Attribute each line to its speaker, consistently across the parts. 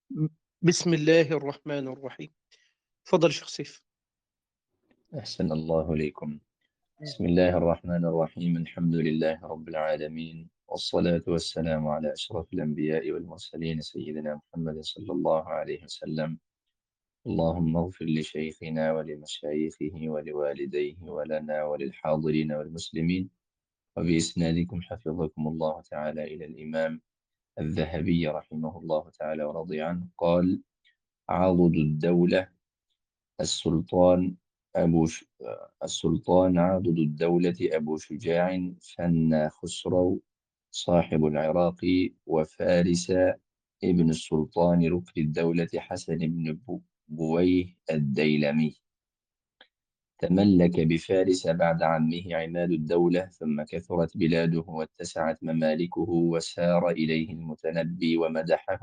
Speaker 1: بسم الله الرحمن الرحيم. تفضل شيخ سيف.
Speaker 2: أحسن الله إليكم. بسم الله الرحمن الرحيم. الحمد لله رب العالمين، والصلاة والسلام على أشرف الأنبياء والمرسلين سيدنا محمد صلى الله عليه وسلم. اللهم اغفر لشيخنا ولمشايخه ولوالديه ولنا وللحاضرين والمسلمين. وبإسنادكم حفظكم الله تعالى إلى الإمام الذهبي رحمه الله تعالى ورضي عنه قال: عضد الدولة السلطان أبو ش... السلطان عاضد الدولة أبو شجاع فنا خسرو صاحب العراق وفارس ابن السلطان ركن الدولة حسن بن بويه الديلمي. تملك بفارس بعد عمه عماد الدولة، ثم كثرت بلاده واتسعت ممالكه، وسار إليه المتنبي ومدحه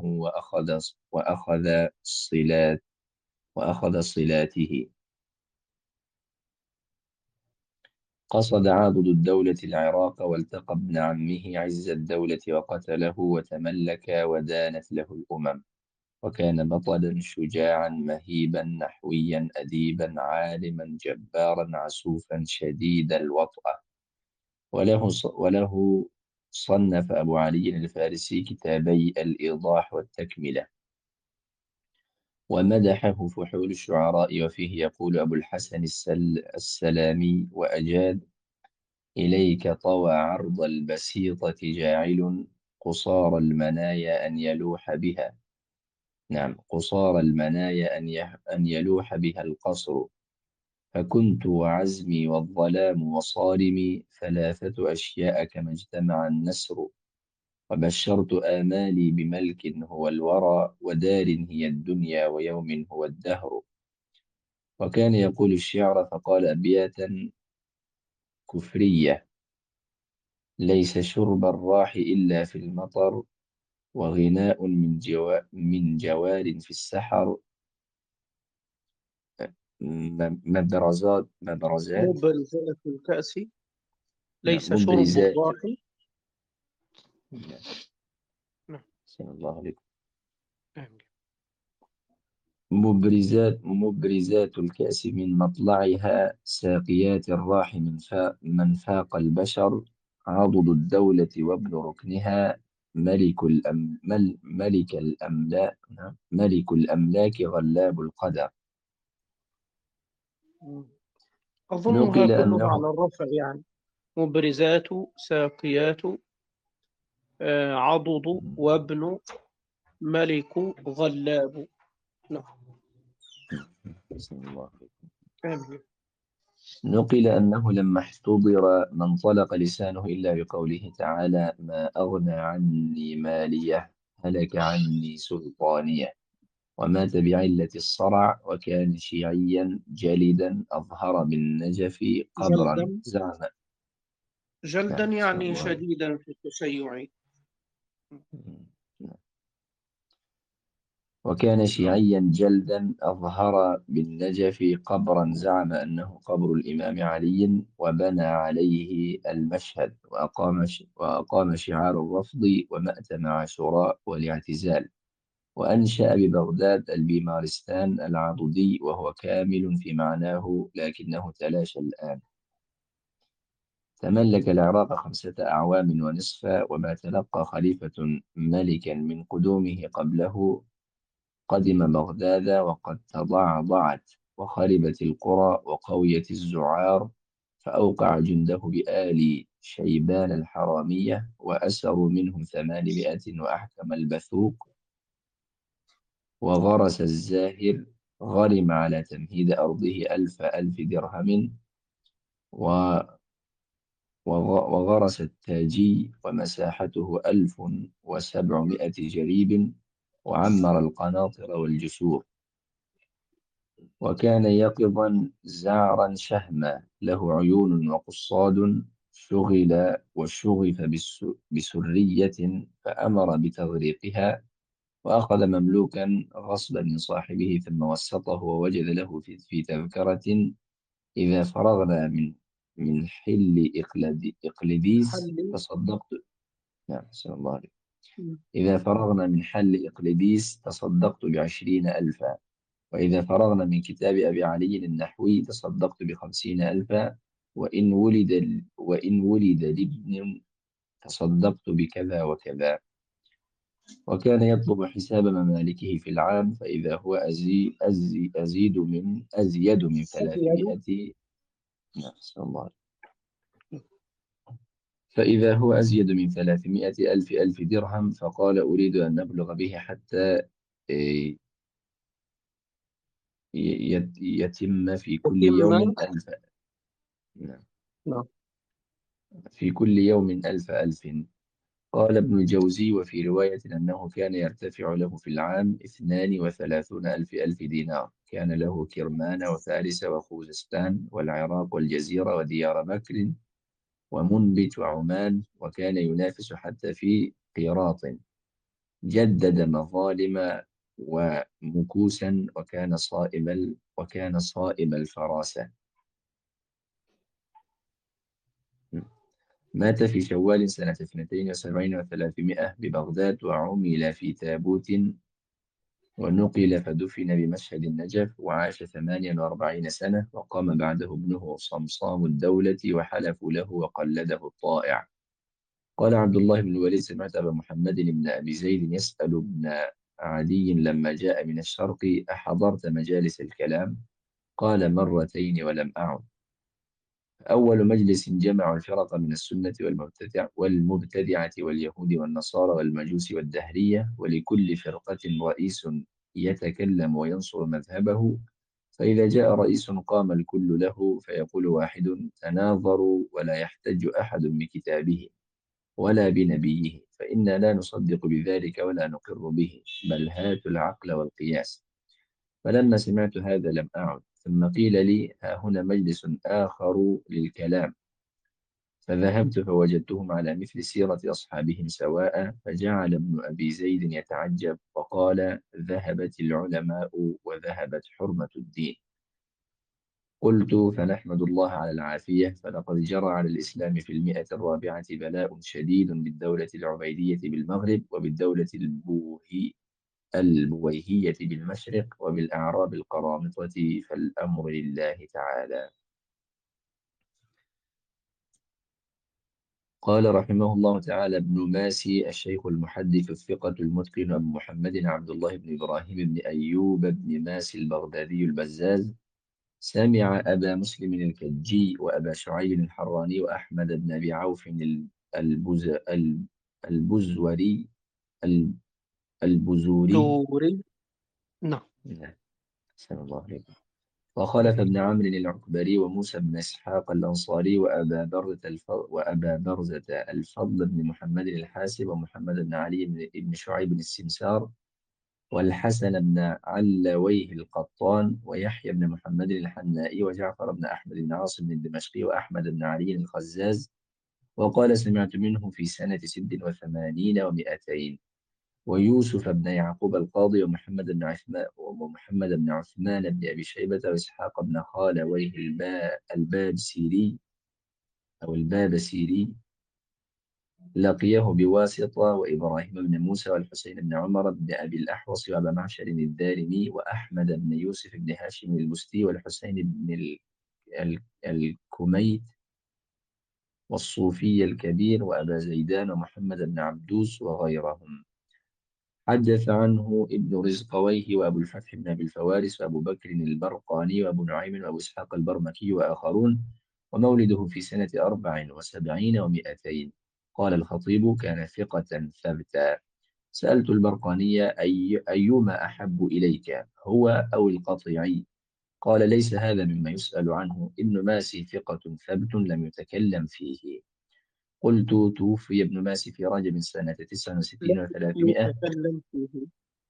Speaker 2: وأخذ صلاته. قصد عاضد الدولة العراق، والتقى ابن عمه عز الدولة وقتله، وتملك ودانت له الأمم. وكان بطلا شجاعا مهيبا نحويا أديبا عالما جبارا عسوفا شديد الوطأة. وله صنف أبو علي الفارسي كتابي الإيضاح والتكملة، ومدحه فحول الشعراء، وفيه يقول أبو الحسن السلامي: وأجاد إليك طوى عرض البسيطة جاعل قصار المنايا أن يلوح بها. نعم، قصار المنايا أن يلوح بها القصر. فكنت وعزمي والظلام وصارمي ثلاثة أشياء كما اجتمع النسر. وبشرت آمالي بملك هو الورى، ودار هي الدنيا، ويوم هو الدهر. وكان يقول الشعر فقال أبياتا كفرية: ليس شرب الراح إلا في المطر، وغناء من جوار في السحر. مبرزات.
Speaker 1: مبرزات الكأس
Speaker 2: نعم،
Speaker 1: ليس شرب
Speaker 2: مبرزات.
Speaker 1: الراح.
Speaker 2: نعم.
Speaker 1: نعم.
Speaker 2: أحسن الله عليكم.
Speaker 1: آمين.
Speaker 2: مبرزات الكأس من مطلعها، ساقيات الراح من فاق البشر. عضد الدولة وابن ركنها، ملك الأملاك غلاب القدر.
Speaker 1: أظنها
Speaker 2: نقل
Speaker 1: كلها
Speaker 2: أنه
Speaker 1: على الرفع يعني. مبرزات، ساقيات، عضد، وابن، ملك، غلاب. نعم.
Speaker 2: بسم الله.
Speaker 1: آمين.
Speaker 2: نقل أنه لما احتضر ما انطلق لسانه إلا بقوله تعالى: ما أغنى عني مالية، هلك عني سلطانية. ومات بعلة الصرع، وكان شيعيا جلدا أظهر بالنجف قبرا
Speaker 1: جلدا.
Speaker 2: زعم.
Speaker 1: جلدا
Speaker 2: نعم، بسم
Speaker 1: يعني
Speaker 2: الله.
Speaker 1: شديدا في التشيع.
Speaker 2: نعم. وكان
Speaker 1: نعم.
Speaker 2: شيعيا جلدا أظهر بالنجف قبرا زعم أنه قبر الإمام علي، وبنى عليه المشهد، وأقام شعار الرفض ومأتم عاشوراء والاعتزال. وأنشأ ببغداد البيمارستان العضدي، وهو كامل في معناه لكنه تلاشى الآن. تملك العراق 5 أعوام ونصفا، وما تلقى خليفة ملكا من قدومه قبله. قدم بغداد وقد تضعضعت، وخربت القرى، وقويت الزعار، فأوقع جنده بآل شيبان الحرامية، وأسروا منهم 800، وأحكم البثوق وغرس الزاهر. غرم على تمهيد أرضه 1000 درهم، وغرس التاجي، ومساحته 1700 جريب، وعمر القناطر والجسور. وكان يقظا زعرا شهما، له عيون وقصاد. وشغف بسرية، فأمر بتغريقها، وأخذ مملوكا غصبا من صاحبه، ثم وسطه، ووجد له في تذكرة: إذا فرغنا من حل إقليديس
Speaker 1: حلي.
Speaker 2: تصدقت. نعم، صلى الله عليه. إذا فرغنا من حل إقليديس تصدقت ب20,000. وإذا فرغنا من كتاب أبي علي النحوي تصدقت ب50,000. وإن ولد لابن تصدقت بكذا وكذا. وكان يطلب حساب ممالكه في العام، فإذا هو أزيد من
Speaker 1: أزيد.
Speaker 2: 300. نعم، نسأل الله. فإذا هو أزيد من 300 ألف درهم، فقال أريد أن نبلغ به حتى إيه، يتم في كل
Speaker 1: يتم.
Speaker 2: يوم 1000. نعم.
Speaker 1: نعم.
Speaker 2: في كل يوم 1000. قال ابن الجوزي: وفي رواية أنه كان يرتفع له في العام 32 ألف دينار. كان له كرمان وفارس وخوزستان والعراق والجزيرة وديار بكر ومنبت وعمان، وكان ينافس حتى في قيراط. جدد مظالم ومكوسا، وكان صائب الفراسة. مات في شوال سنة 72 و300 ببغداد، وعمل في تابوت ونقل فدفن بمشهد النجف، وعاش 48 سنة. وقام بعده ابنه صمصام الدولة وحلفوا له وقلده الطائع. قال عبد الله بن الوليد: سمعت أبا محمد بن أبي زيد يسأل ابن عدي لما جاء من الشرق: أحضرت مجالس الكلام؟ قال: مرتين ولم أعد. أول مجلس جمع الفرق من السنة والمبتدعة واليهود والنصارى والمجوس والدهرية، ولكل فرقة رئيس يتكلم وينصر مذهبه. فإذا جاء رئيس قام الكل له، فيقول واحد: تناظروا ولا يحتج أحد بكتابه ولا بنبيه، فإنا لا نصدق بذلك ولا نقر به، بل هاتوا العقل والقياس. فلما سمعت هذا لم أعد. ثم قيل لي: ها هنا مجلس آخر للكلام. فذهبت فوجدتهم على مثل سيرة أصحابهم سواء. فجعل ابن أبي زيد يتعجب وقال: ذهبت العلماء وذهبت حرمة الدين. قلت: فنحمد الله على العافية، فلقد جرى على الإسلام في 100 بلاء شديد بالدولة العبيدية بالمغرب، وبالدولة البويهية بالمشرق، وبالأعراب القرامطة، فالأمر لله تعالى. قال رحمه الله تعالى ابن ماسي الشيخ المحدث الثقة المتقن أبو محمد عبد الله بن إبراهيم بن أيوب بن ماسي البغدادي البزاز: سمع أبا مسلم الكجي وأبا شعيب الحراني وأحمد بن أبي عوف البز البزوري البزوري.
Speaker 1: زوري. نعم.
Speaker 2: نعم، أحسن الله عليكم. وخلف بن عمرو العكبري وموسى بن إسحاق الأنصاري وأبا برزة الفضل بن محمد الحاسب ومحمد بن علي بن شعيب السمسار والحسن بن علويه القطان ويحيى بن محمد الحنائي وجعفر بن أحمد بن عاصم الدمشقي وأحمد بن علي الخزاز. وقال: سمعت منه في سنة 86 و200. ويوسف بن يعقوب القاضي ومحمد بن عثمان بن أبي شيبة وإسحاق بن خالويه البابسيري أو البابسيري لقيه بواسطة، وإبراهيم بن موسى والحسين بن عمر بن أبي الأحوص وأبا معشر الدارمي وأحمد بن يوسف بن هاشم البستي والحسين بن الكميت والصوفي الكبير وأبا زيدان ومحمد بن عبدوس وغيرهم. حدث عنه ابن رزقويه وأبو الفتح بن أبي الفوارس وأبو بكر البرقاني وأبو نعيم وأبو إسحاق البرمكي وآخرون. ومولده في سنة 74 و200. قال الخطيب: كان ثقة ثبتا. سألت البرقاني: أيما أحب إليك، هو أو القطيعي؟ قال: ليس هذا مما يسأل عنه. ابن ماسي ثقة ثبت لم يتكلم فيه. قلت: توفي ابن ماسي في رجب سنة 69
Speaker 1: التي
Speaker 2: و300.
Speaker 1: يتكلم فيه.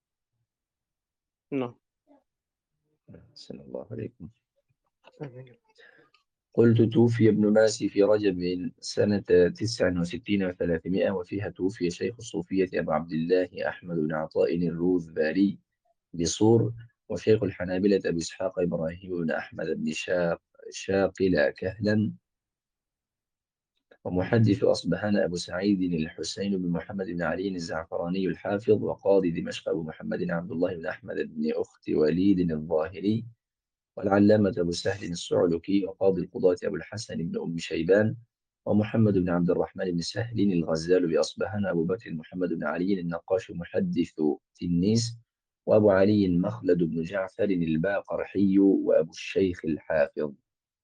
Speaker 1: نعم.
Speaker 2: صلى الله عليكم.
Speaker 1: آمين.
Speaker 2: قلت: توفي ابن ماسي في رجب سنة 69 و300، وفيها توفي شيخ الصوفية أبو عبد الله أحمد بن عطاء الروذباري بصور، وشيخ الحنابلة أبو إسحاق إبراهيم بن أحمد بن شاقل كهلا ومحدث أصبهان أبو سعيد الحسين بن محمد بن علي الزعفراني الحافظ، وقاضي دمشق أبو محمد عبد الله بن أحمد بن أخت وليد الظاهري، والعلامة أبو سهل الصعلكي، وقاضي القضاة أبو الحسن بن أم شيبان، ومحمد بن عبد الرحمن بن سهل الغزال بأصبهان، أبو بكر محمد بن علي النقاش محدث تنيس، وأبو علي مخلد بن جعفر الباقرحي، وأبو الشيخ الحافظ.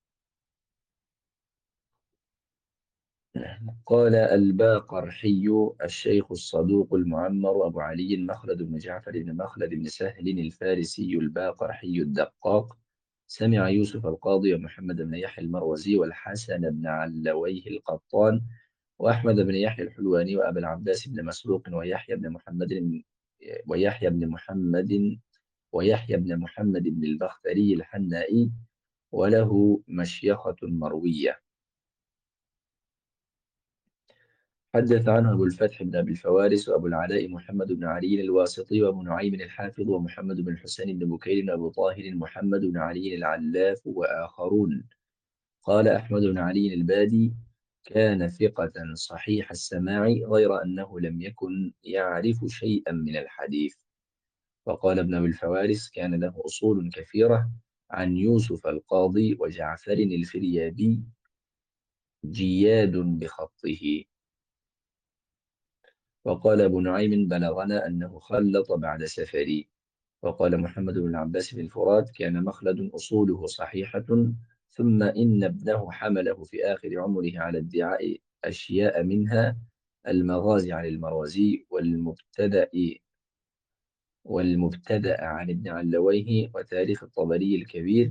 Speaker 2: قال الباقرحي: الشيخ الصدوق المعمر أبو علي مخلد بن جعفر بن مخلد بن سهل الفارسي الباقرحي الدقاق، سمع يوسف القاضي ومحمد بن يحيى المروزي والحسن بن علويه القطان وأحمد بن يحيى الحلواني وأبا العباس بن مسروق ويحيى بن محمد ويحيى بن محمد بن البختري الحنائي، وله مشيخة مروية. حدث عنه أبو الفتح بن أبي الفوارس وأبو العلاء محمد بن علي الواسطي وأبو نعيم الحافظ ومحمد بن الحسين بن بكير وأبو طاهر محمد بن علي العلاف وآخرون. قال أحمد بن علي البادي: كان ثقة صحيح السماع، غير أنه لم يكن يعرف شيئا من الحديث. وقال ابن أبي الفوارس: كان له أصول كثيرة عن يوسف القاضي وجعفر الفريابي جياد بخطه. وقال أبو نعيم: بلغنا أنه خلط بعد سفري. وقال محمد بن العباس بن الفرات: كان مخلد أصوله صحيحة، ثم إن ابنه حمله في آخر عمره على ادعاء أشياء، منها المغازي عن المروزي، والمبتدأ عن ابن علويه، وتاريخ الطبري الكبير،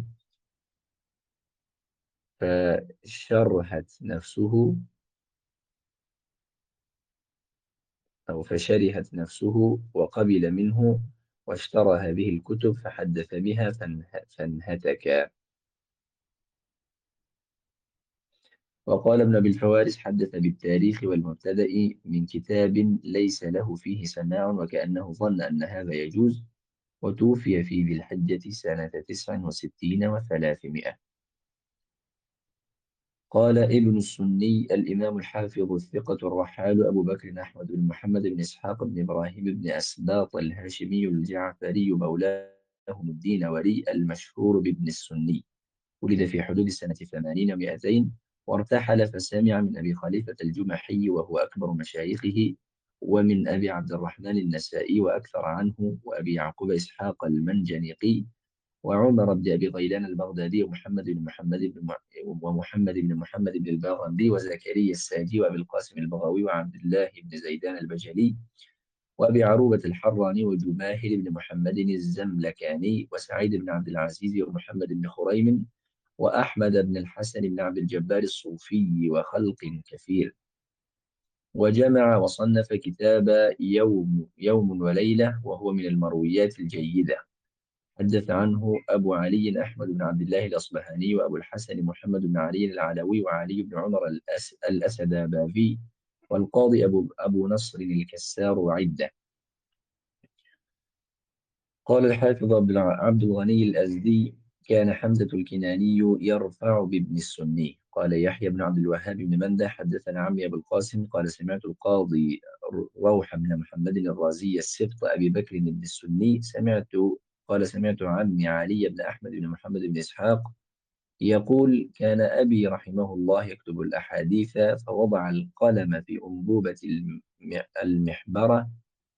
Speaker 2: فشرهت نفسه فشرهت نفسه وقبل منه، واشترى هذه الكتب فحدث بها فانهتك. وقال ابن أبي الفوارس: حدث بالتاريخ والمبتدأ من كتاب ليس له فيه سماع، وكأنه ظن أن هذا يجوز، وتوفي في ذي الحجة سنة 69 و300. قال ابن السني: الإمام الحافظ الثقة الرحال أبو بكر أحمد بن محمد بن إسحاق بن إبراهيم بن أسباط الهاشمي الجعفري مولاهم الدينوري المشهور بابن السني، ولد في حدود سنة 80 و200، وارتحل فسمع من أبي خليفة الجمحي وهو أكبر مشايخه، ومن أبي عبد الرحمن النسائي وأكثر عنه، وأبي يعقوب إسحاق المنجنيقي، وعمر بن أبي غيلان البغدادي، ومحمد بن محمد بن الباغندي، وزكريا الساجي، وأبي القاسم البغوي، وعبد الله بن زيدان البجلي، وأبي عروبة الحراني، وجماهر بن محمد الزملكاني، وسعيد بن عبد العزيز، ومحمد بن خريم، وأحمد بن الحسن بن عبد الجبار الصوفي، وخلق كثير. وجمع وصنف كتاب يوم وليلة، وهو من المرويات الجيدة. حدث عنه أبو علي أحمد بن عبد الله الأصبهاني، وأبو الحسن محمد بن علي العلوي، وعلي بن عمر الأسداباذي، والقاضي أبو نصر الكسار، وعدة. قال الحافظ عبد الغني الأزدي: كان حمزة الكناني يرفع بابن السني. قال يحيى بن عبد الوهاب بن مندة: حدثنا عمي أبو القاسم قال سمعت القاضي روح بن محمد الرازي السبط أبي بكر بن السني سمعت عمي علي بن أحمد بن محمد بن إسحاق يقول: كان أبي رحمه الله يكتب الأحاديث، فوضع القلم في أنبوبة المحبرة،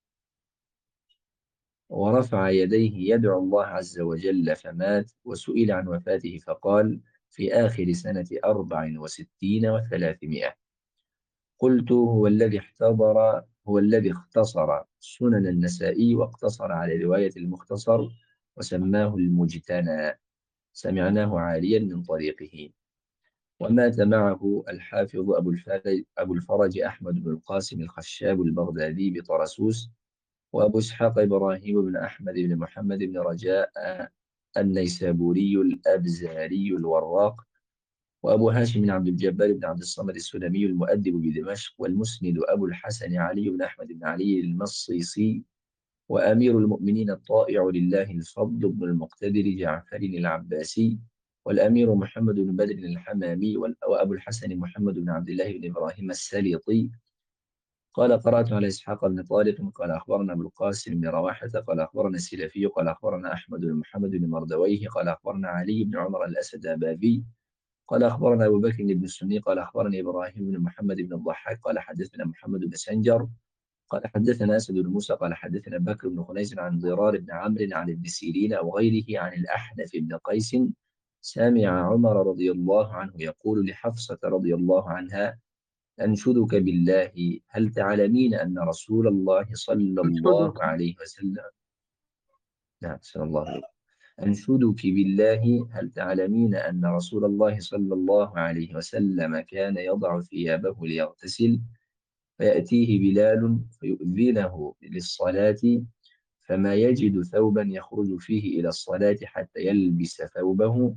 Speaker 2: ورفع يديه يدعو الله عز وجل، فمات. وسئل عن وفاته فقال: في آخر سنة 64 و300. قلت: هو الذي اختصر سنن النسائي، واقتصر على رواية المختصر، وسماه المجتنى، سمعناه عاليا من طريقه. ومات معه الحافظ أبو الفرج أحمد بن القاسم الخشاب البغدادي بطرسوس، وأبو إسحاق إبراهيم بن أحمد بن محمد بن رجاء النيسابوري الأبزاري الوراق، وأبو هاشم بن عبد الجبار بن عبد الصمد السلمي المؤدب بدمشق، والمسند أبو الحسن علي بن أحمد بن علي المصيصي، وأمير المؤمنين الطائع لله الفضل بن المقتدر جعفر العباسي، والأمير محمد بن بدر الحمامي، وأبو الحسن محمد بن عبد الله بن إبراهيم السليطي. قال قرأت على إسحاق بن طارق قال أخبرنا أبو القاسم بن رواحة قال أخبرنا السلفي قال أخبرنا أحمد بن محمد بن مردويه قال أخبرنا علي بن عمر الأسدابادي قال أخبرنا أبو بكر بن السني قال أخبرني إبراهيم بن محمد بن الضحاك قال حدثنا محمد بن سنجر قال حدثنا أسد بن موسى قال حدثنا بكر بن خنيس عن ضرار بن عمرو عن ابن سيرين أو غيره عن الأحنف بن قيس سمع عمر رضي الله عنه يقول لحفصة رضي الله عنها: أنشدك بالله هل تعلمين أن رسول الله صلى
Speaker 1: أنشدك.
Speaker 2: الله عليه وسلم. نعم، صلى الله عليه. أنشدك بالله هل تعلمين أن رسول الله صلى الله عليه وسلم كان يضع ثيابه ليغتسل فيأتيه بلال فيؤذنه للصلاة فما يجد ثوبا يخرج فيه إلى الصلاة حتى يلبس ثوبه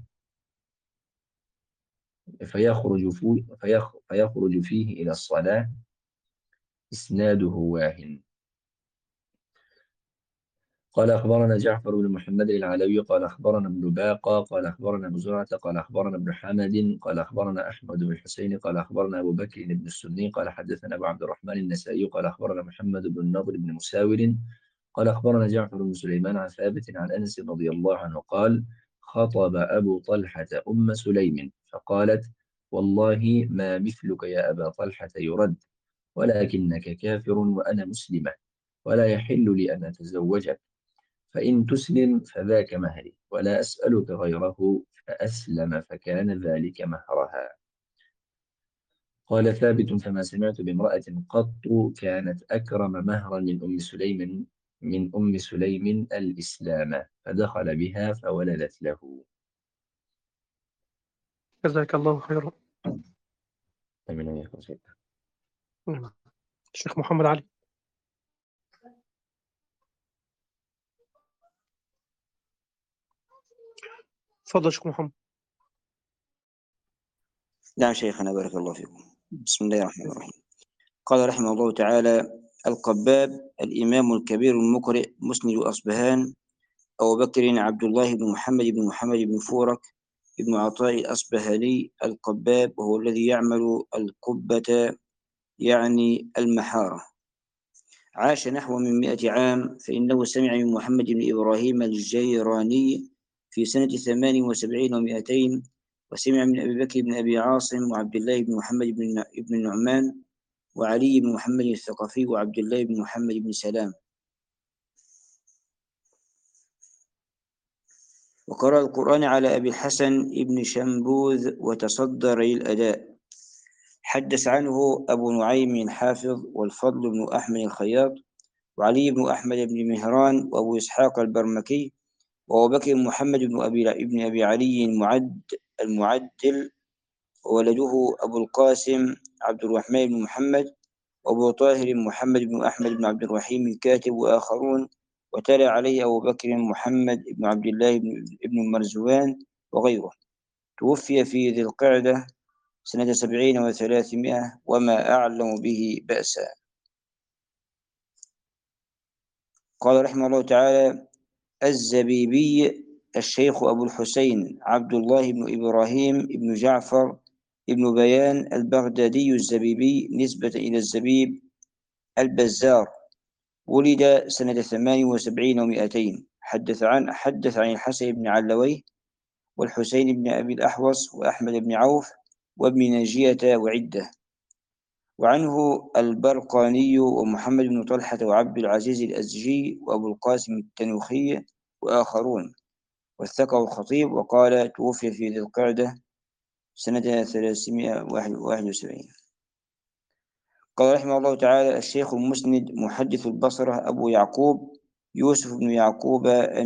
Speaker 2: فيخرج فيه إلى الصلاة. إسناده واهن. قال أخبرنا جعفر بن محمد العلوي قال أخبرنا ابن باقة قال أخبرنا أبو زرعة قال أخبرنا ابن حمد قال أخبرنا أحمد بن الحسين قال أخبرنا أبو بكر بن السني قال حدثنا أبو عبد الرحمن النسائي قال أخبرنا محمد بن النضر بن مساور قال أخبرنا جعفر بن سليمان عن ثابت عن أنس رضي الله عنه قال: خطب أبو طلحة أم سليم فقالت: والله ما مثلك يا أبا طلحة يرد، ولكنك كافر وأنا مسلمة، ولا يحل لي أن أتزوجك، فإن تسلم فذاك مهري، ولا أسألك غيره، فأسلم فكان ذلك مهرها. قال ثابت: فما سمعت بامرأة قط كانت أكرم مهرا من أم سليم الإسلام، فدخل بها فولدت له.
Speaker 1: جزاك الله خيرا.
Speaker 2: أمين وإياكم سيدنا.
Speaker 1: نعم. الشيخ محمد علي. تفضل شيخ محمد.
Speaker 3: نعم شيخنا، بارك الله فيكم. بسم الله الرحمن الرحيم. قال رحمه الله تعالى: القباب الإمام الكبير المقرئ مسند أصبهان أبو بكر عبد الله بن محمد بن فورك ابن عطاء الأصبهاني القباب، وهو الذي يعمل القبة يعني المحارة. عاش نحو من 100 عام، فإنه سمع من محمد بن إبراهيم الجيراني في سنة 78 و200، وسمع من أبي بكر بن أبي عاصم وعبد الله بن محمد بن النعمان وعلي بن محمد الثقفي وعبد الله بن محمد بن سلام. وقرأ القرآن على أبي الحسن بن شنبوذ وتصدر للأداء. حدث عنه أبو نعيم الحافظ والفضل بن أحمد الخياط وعلي بن أحمد بن مهران وأبو إسحاق البرمكي وأبو بكر محمد بن أبي علي المعدل، وولده أبو القاسم عبد الرحمن بن محمد وأبو طاهر محمد بن أحمد بن عبد الرحيم الكاتب وآخرون، وتلا عليه أبو بكر محمد بن عبد الله بن المرزوان وغيره. توفي في ذي القعدة سنة 70 و300، وما أعلم به بأسا. قال رحمه الله تعالى: الزبيبي الشيخ أبو الحسين عبد الله بن إبراهيم بن جعفر بن بيان البغدادي الزبيبي نسبة إلى الزبيب البزار، ولد سنة 78 و200. حدث عن الحسن بن علويه والحسين بن أبي الأحوص وأحمد بن عوف وابن ناجية وعدة، وعنه البرقاني ومحمد بن طلحة وعبد العزيز الأزجي وأبو القاسم التنوخي وآخرون. وثقه الخطيب وقال: توفي في ذي القعدة سنة 371. قال رحمه الله تعالى: الشيخ المسند محدث البصرة أبو يعقوب يوسف بن يعقوب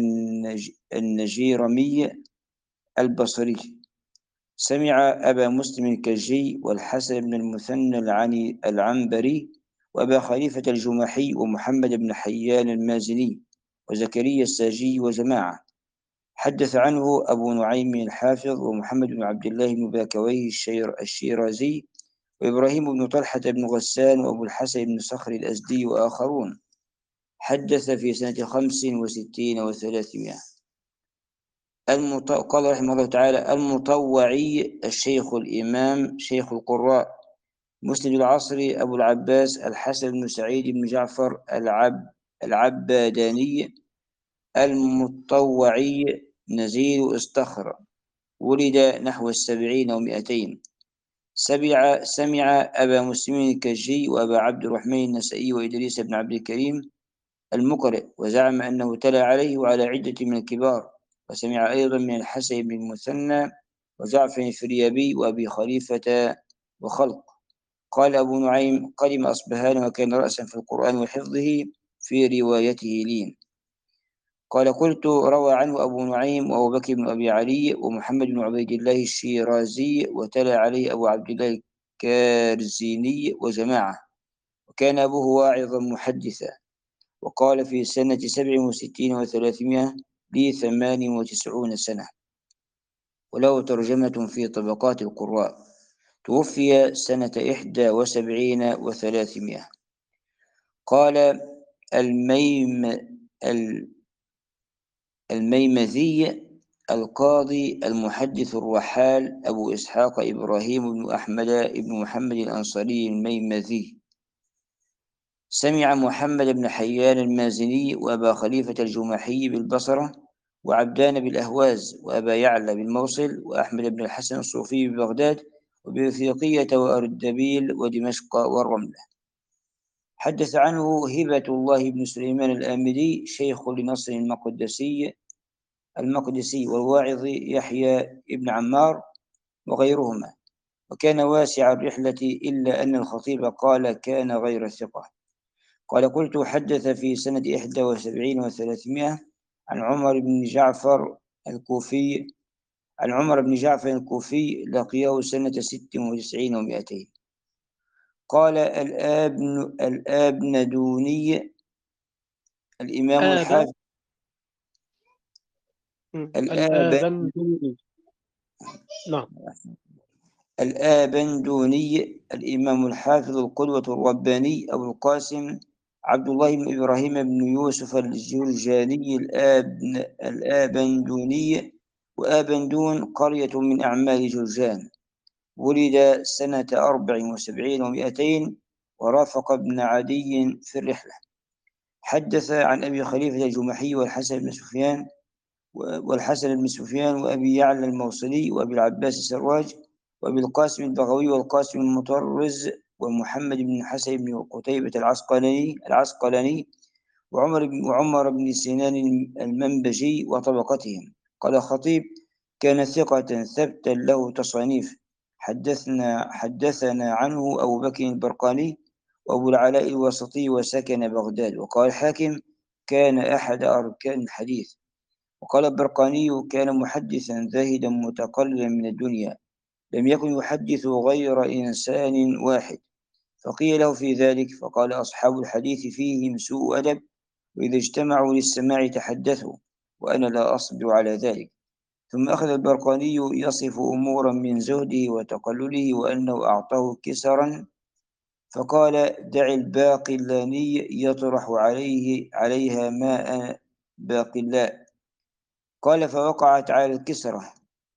Speaker 3: النجيرمي البصري، سمع أبا مسلم الكجي والحسن بن المثنى العنبري وأبا خليفة الجمحي ومحمد بن حيان المازني وزكريا الساجي وجماعة. حدث عنه أبو نعيم الحافظ ومحمد بن عبد الله بن باكويه الشيرازي وإبراهيم بن طلحة بن غسان وأبو الحسن بن صخر الأزدي وآخرون. حدث في سنة 65 و300. قال رحمه الله تعالى: المطوعي الشيخ الإمام شيخ القراء مسند العصري أبو العباس الحسن بن سعيد بن جعفر العباداني المطوعي نزيل استخر، ولد نحو 70 و200. سمع أبا مسلم الكجي وأبا عبد الرحمن النسائي وإدريس بن عبد الكريم المقرئ، وزعم أنه تلا عليه وعلى عدة من الكبار. وسمع أيضا من الحسن بن المثنى وجعفر الفريابي وأبي خليفة وخلق. قال أبو نعيم: قدم أصبهان وكان رأسا في القرآن وحفظه في روايته لين. قال: قلت: روى عنه أبو نعيم وأبو بكر بن أبي علي ومحمد بن عبيد الله الشيرازي، وتلا عليه أبو عبد الله الكارزيني وجماعة، وكان أبوه واعظا محدثا. وقال: في سنة 67 و300 لي 98 سنة. وله ترجمة في طبقات القراء. توفي سنة 71 و300. قال الميمذي القاضي المحدث الرحال أبو إسحاق إبراهيم بن أحمد بن محمد الأنصاري الميمذي، سمع محمد بن حيان المازني وأبا خليفة الجمحي بالبصرة، وعبدان بالأهواز، وأبا يعلى بالموصل، وأحمد بن الحسن الصوفي ببغداد، وبإفريقية وأردبيل ودمشق والرملة. حدث عنه هبة الله بن سليمان الآمدي شيخ لنصر المقدسي والواعظ يحيى بن عمار وغيرهما، وكان واسع الرحلة، إلا أن الخطيب قال كان غير ثقة. قال: قلت: حدث في سنة 71 و300 عن عمر بن جعفر الكوفي لقيه سنة 96 و200. قال الآبندوني الإمام الحافظ
Speaker 1: الآبندوني. نعم.
Speaker 3: الآبندوني الإمام الحافظ القدوة الرباني أبو القاسم عبد الله بن إبراهيم بن يوسف الجرجاني الآبندوني. وآبندون قرية من أعمال جرجان. ولد سنة 74 و200، ورافق ابن عدي في الرحلة. حدث عن أبي خليفة الجمحي والحسن بن سفيان وأبي يعلى الموصلي وأبي العباس السراج وأبي القاسم البغوي والقاسم المطرز ومحمد بن حسن بن قتيبة العسقلاني وعمر بن سنان المنبجي وطبقتهم. قال الخطيب: كان ثقة ثبتا له تصانيف. حدثنا عنه أبو بكر البرقاني وأبو العلاء الوسطي وسكن بغداد. وقال الحاكم: كان أحد أركان الحديث. وقال البرقاني: كان محدثا زاهدا متقللا من الدنيا، لم يكن يحدث غير إنسان واحد. فقيل له في ذلك، فقال: أصحاب الحديث فيهم سوء أدب، وإذا اجتمعوا للسماع تحدثوا، وأنا لا أصبر على ذلك. ثم أخذ البرقاني يصف أمورا من زهده وتقلله، وأنه أعطاه كسرا، فقال: دع الباقلاني يطرح عليها ماء باقلاء. قال: فوقعت على الكسرة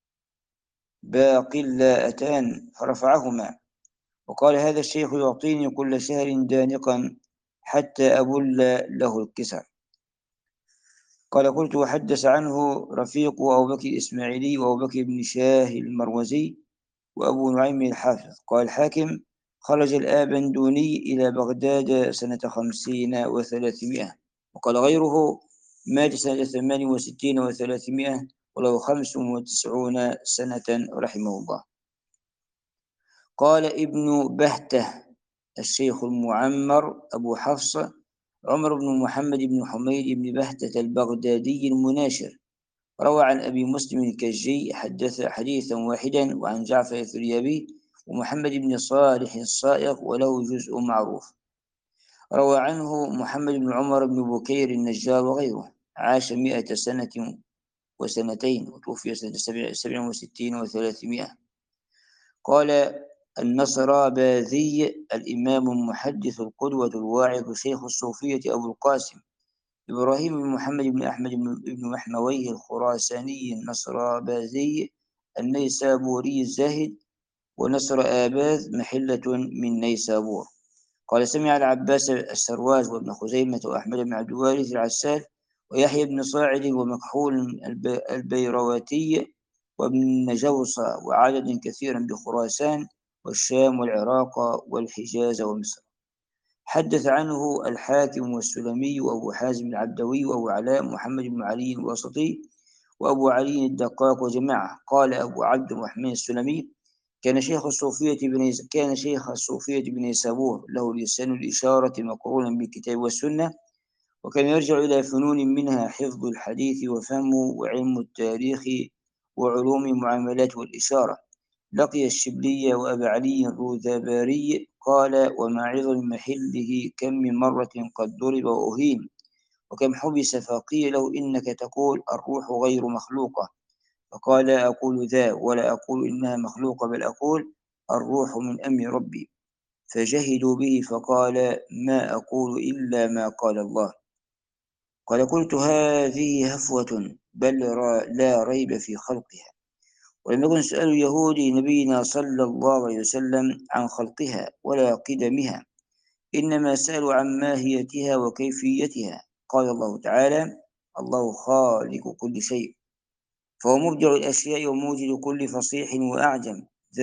Speaker 3: باقلاءتان فرفعهما، وقال: هذا الشيخ يعطيني كل شهر دانقا حتى أبل له الكسر. قال: قلت: وحدث عنه رفيق أبو بكر الإسماعيلي وأبو بكر بن شاه المروزي وأبو نعيم الحافظ. قال الحاكم: خرج الآبندوني إلى بغداد سنة 50 و300. وقال غيره: مات سنة 68 و300 وله 95 سنة رحمه الله. قال ابن بهته الشيخ المعمر أبو حفص عمر بن محمد بن حميد بن بهتة البغدادي المناشر، روى عن أبي مسلم الكجي حدث حديثا واحدا، وعن جعفر الفريابي ومحمد بن صالح الصائغ، وله جزء معروف. روى عنه محمد بن عمر بن بكير النجار وغيره. عاش 100 سنة و2 وتوفي سنة 67 و300. قال النصراباذي الإمام المحدث القدوة الواعظ شيخ الصوفية أبو القاسم إبراهيم بن محمد بن أحمد بن محمويه الخراساني النصرابازي النيسابوري الزاهد، ونصر آباذ محلة من نيسابور. قال سمع العباس السرواج وابن خزيمة وأحمد بن عبد الوارث العسال ويحيى بن صاعد ومكحول البيرواتي وابن جوصة وعدد كثير بخراسان والشام والعراق والحجاز ومصر. حدث عنه الحاكم والسلمي وأبو حازم العبدوي وأبو علاء محمد بن علي الواسطي وأبو علي الدقاق وجماعة. قال أبو عبد الرحمن السلمي كان شيخ الصوفية بن نيسابور له لسان الإشارة مقرونا بالكتاب والسنة، وكان يرجع إلى فنون منها حفظ الحديث وفهمه وعلم التاريخ وعلوم معاملات والإشارة. لقي الشبلي وأبا علي الروذاباري قال ومع عظم محله كم من مرة قد ضرب وأهين، وكم حبس فقيل له إنك تقول الروح غير مخلوقة، فقال لا أقول ذا ولا أقول إنها مخلوقة، بل أقول الروح من أمر ربي. فجهدوا به فقال ما أقول إلا ما قال الله. قال قلت هذه هفوة بل لا ريب في خلقها. ولم يكن سؤال اليهود نبينا صلى الله عليه وسلم عن خلقها ولا قدمها، إنما سألوا عن ماهيتها وكيفيتها. قال الله تعالى الله خالق كل شيء، فهو مبدع الأشياء وموجد كل فصيح وأعجم،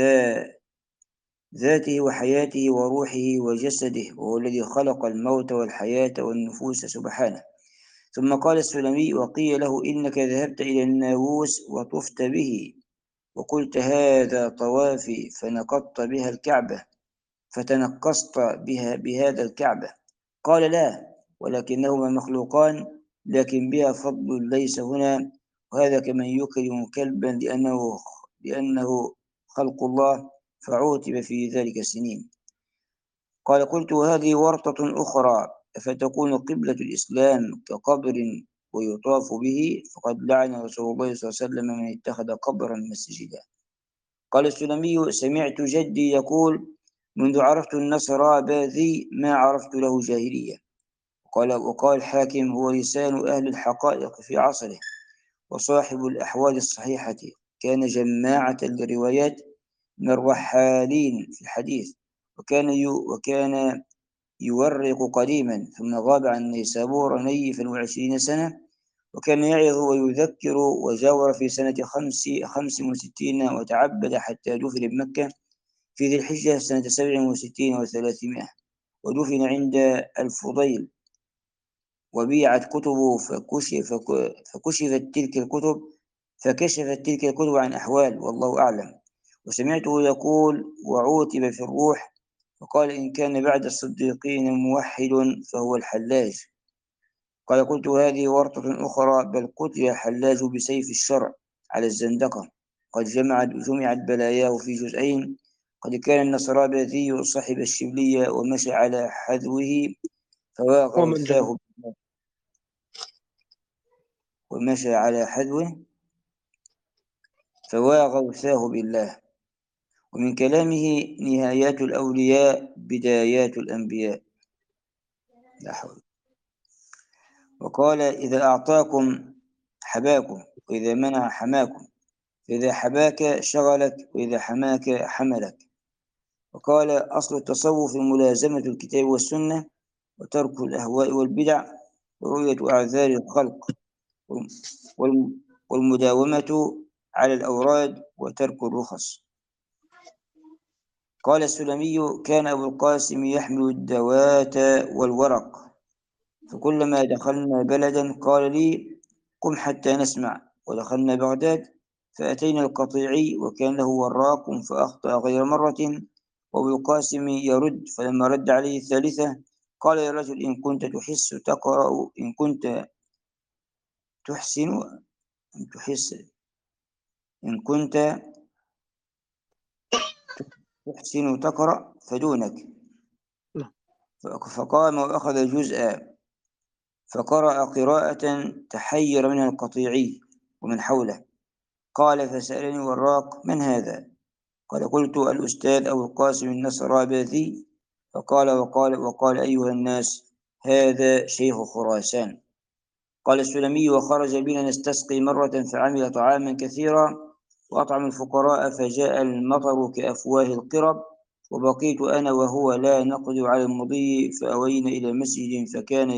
Speaker 3: ذاته وحياته وروحه وجسده، وهو الذي خلق الموت والحياة والنفوس سبحانه. ثم قال السلمي وقيل له إنك ذهبت إلى الناووس وطفت به وقلت هذا طوافي فنقضت بها الكعبة فتنقصت بهذا الكعبة. قال لا، ولكنهما مخلوقان لكن بها فضل ليس هنا، وهذا كمن يكرم كلبا لأنه خلق الله فعوتب في ذلك سنين. قال قلت وهذه ورطة أخرى فتكون قبلة الإسلام كقبر ويطاف به، فقد لعن رسول الله صلى الله عليه وسلم من اتخذ قبرا مسجدا. قال السلمي سمعت جدي يقول منذ عرفت النصراباذي ما عرفت له جاهلية. وقال الحاكم هو لسان أهل الحقائق في عصره وصاحب الأحوال الصحيحة، كان جماعة للروايات من الرحالين في الحديث، وكان يورق قديما ثم غاب عن نيسابور نيفا 20 سنة، وكان يعظ ويذكر، وجاور في سنة 65 وتعبد حتى دفن بمكة في ذي الحجة سنة 67 و300، ودفن عند الفضيل، وبيعت كتبه فكشفت تلك الكتب عن أحوال والله أعلم. وسمعته يقول وعوتب في الروح فقال إن كان بعد الصديقين موحد فهو الحلاج. قال قلت هذه ورطة أخرى بل قتل الحلاج بسيف الشرع على الزندقة، قد جمعت بلاياه في جزئين. قد كان النصراباذي صاحب الشبلية ومشى على حذوه فواغوثاه بالله. ومن كلامه نهايات الأولياء بدايات الأنبياء، لا حول. وقال إذا أعطاكم حباكم وإذا منع حماكم، فإذا حباك شغلك وإذا حماك حملك. وقال أصل التصوف ملازمة الكتاب والسنة وترك الأهواء والبدع ورؤية أعذار الخلق والمداومة على الأوراد وترك الرخص. قال السلمي كان أبو القاسم يحمل الدوات والورق، فكلما دخلنا بلدا قال لي قم حتى نسمع. ودخلنا بغداد فأتينا القطيعي وكان له وراق فأخطأ غير مرة، وأبو القاسم يرد، فلما رد عليه الثالثة قال يا رجل إن كنت تقرأ إن كنت تحسن تقرأ فدونك. فقام وأخذ جزءا فقرأ قراءة تحير منها القطيعي ومن حوله. قال فسألني وراق من هذا؟ قال قلت الأستاذ أبو القاسم النصراباذي. فقال وقال أيها الناس هذا شيخ خراسان. قال السلمي: وخرج بنا نستسقي مرة فعمل طعاما كثيرا وأطعم الفقراء، فجاء المطر كأفواه القرب، وبقيت أنا وهو لا نقدر على المضي، فأوينا إلى مسجد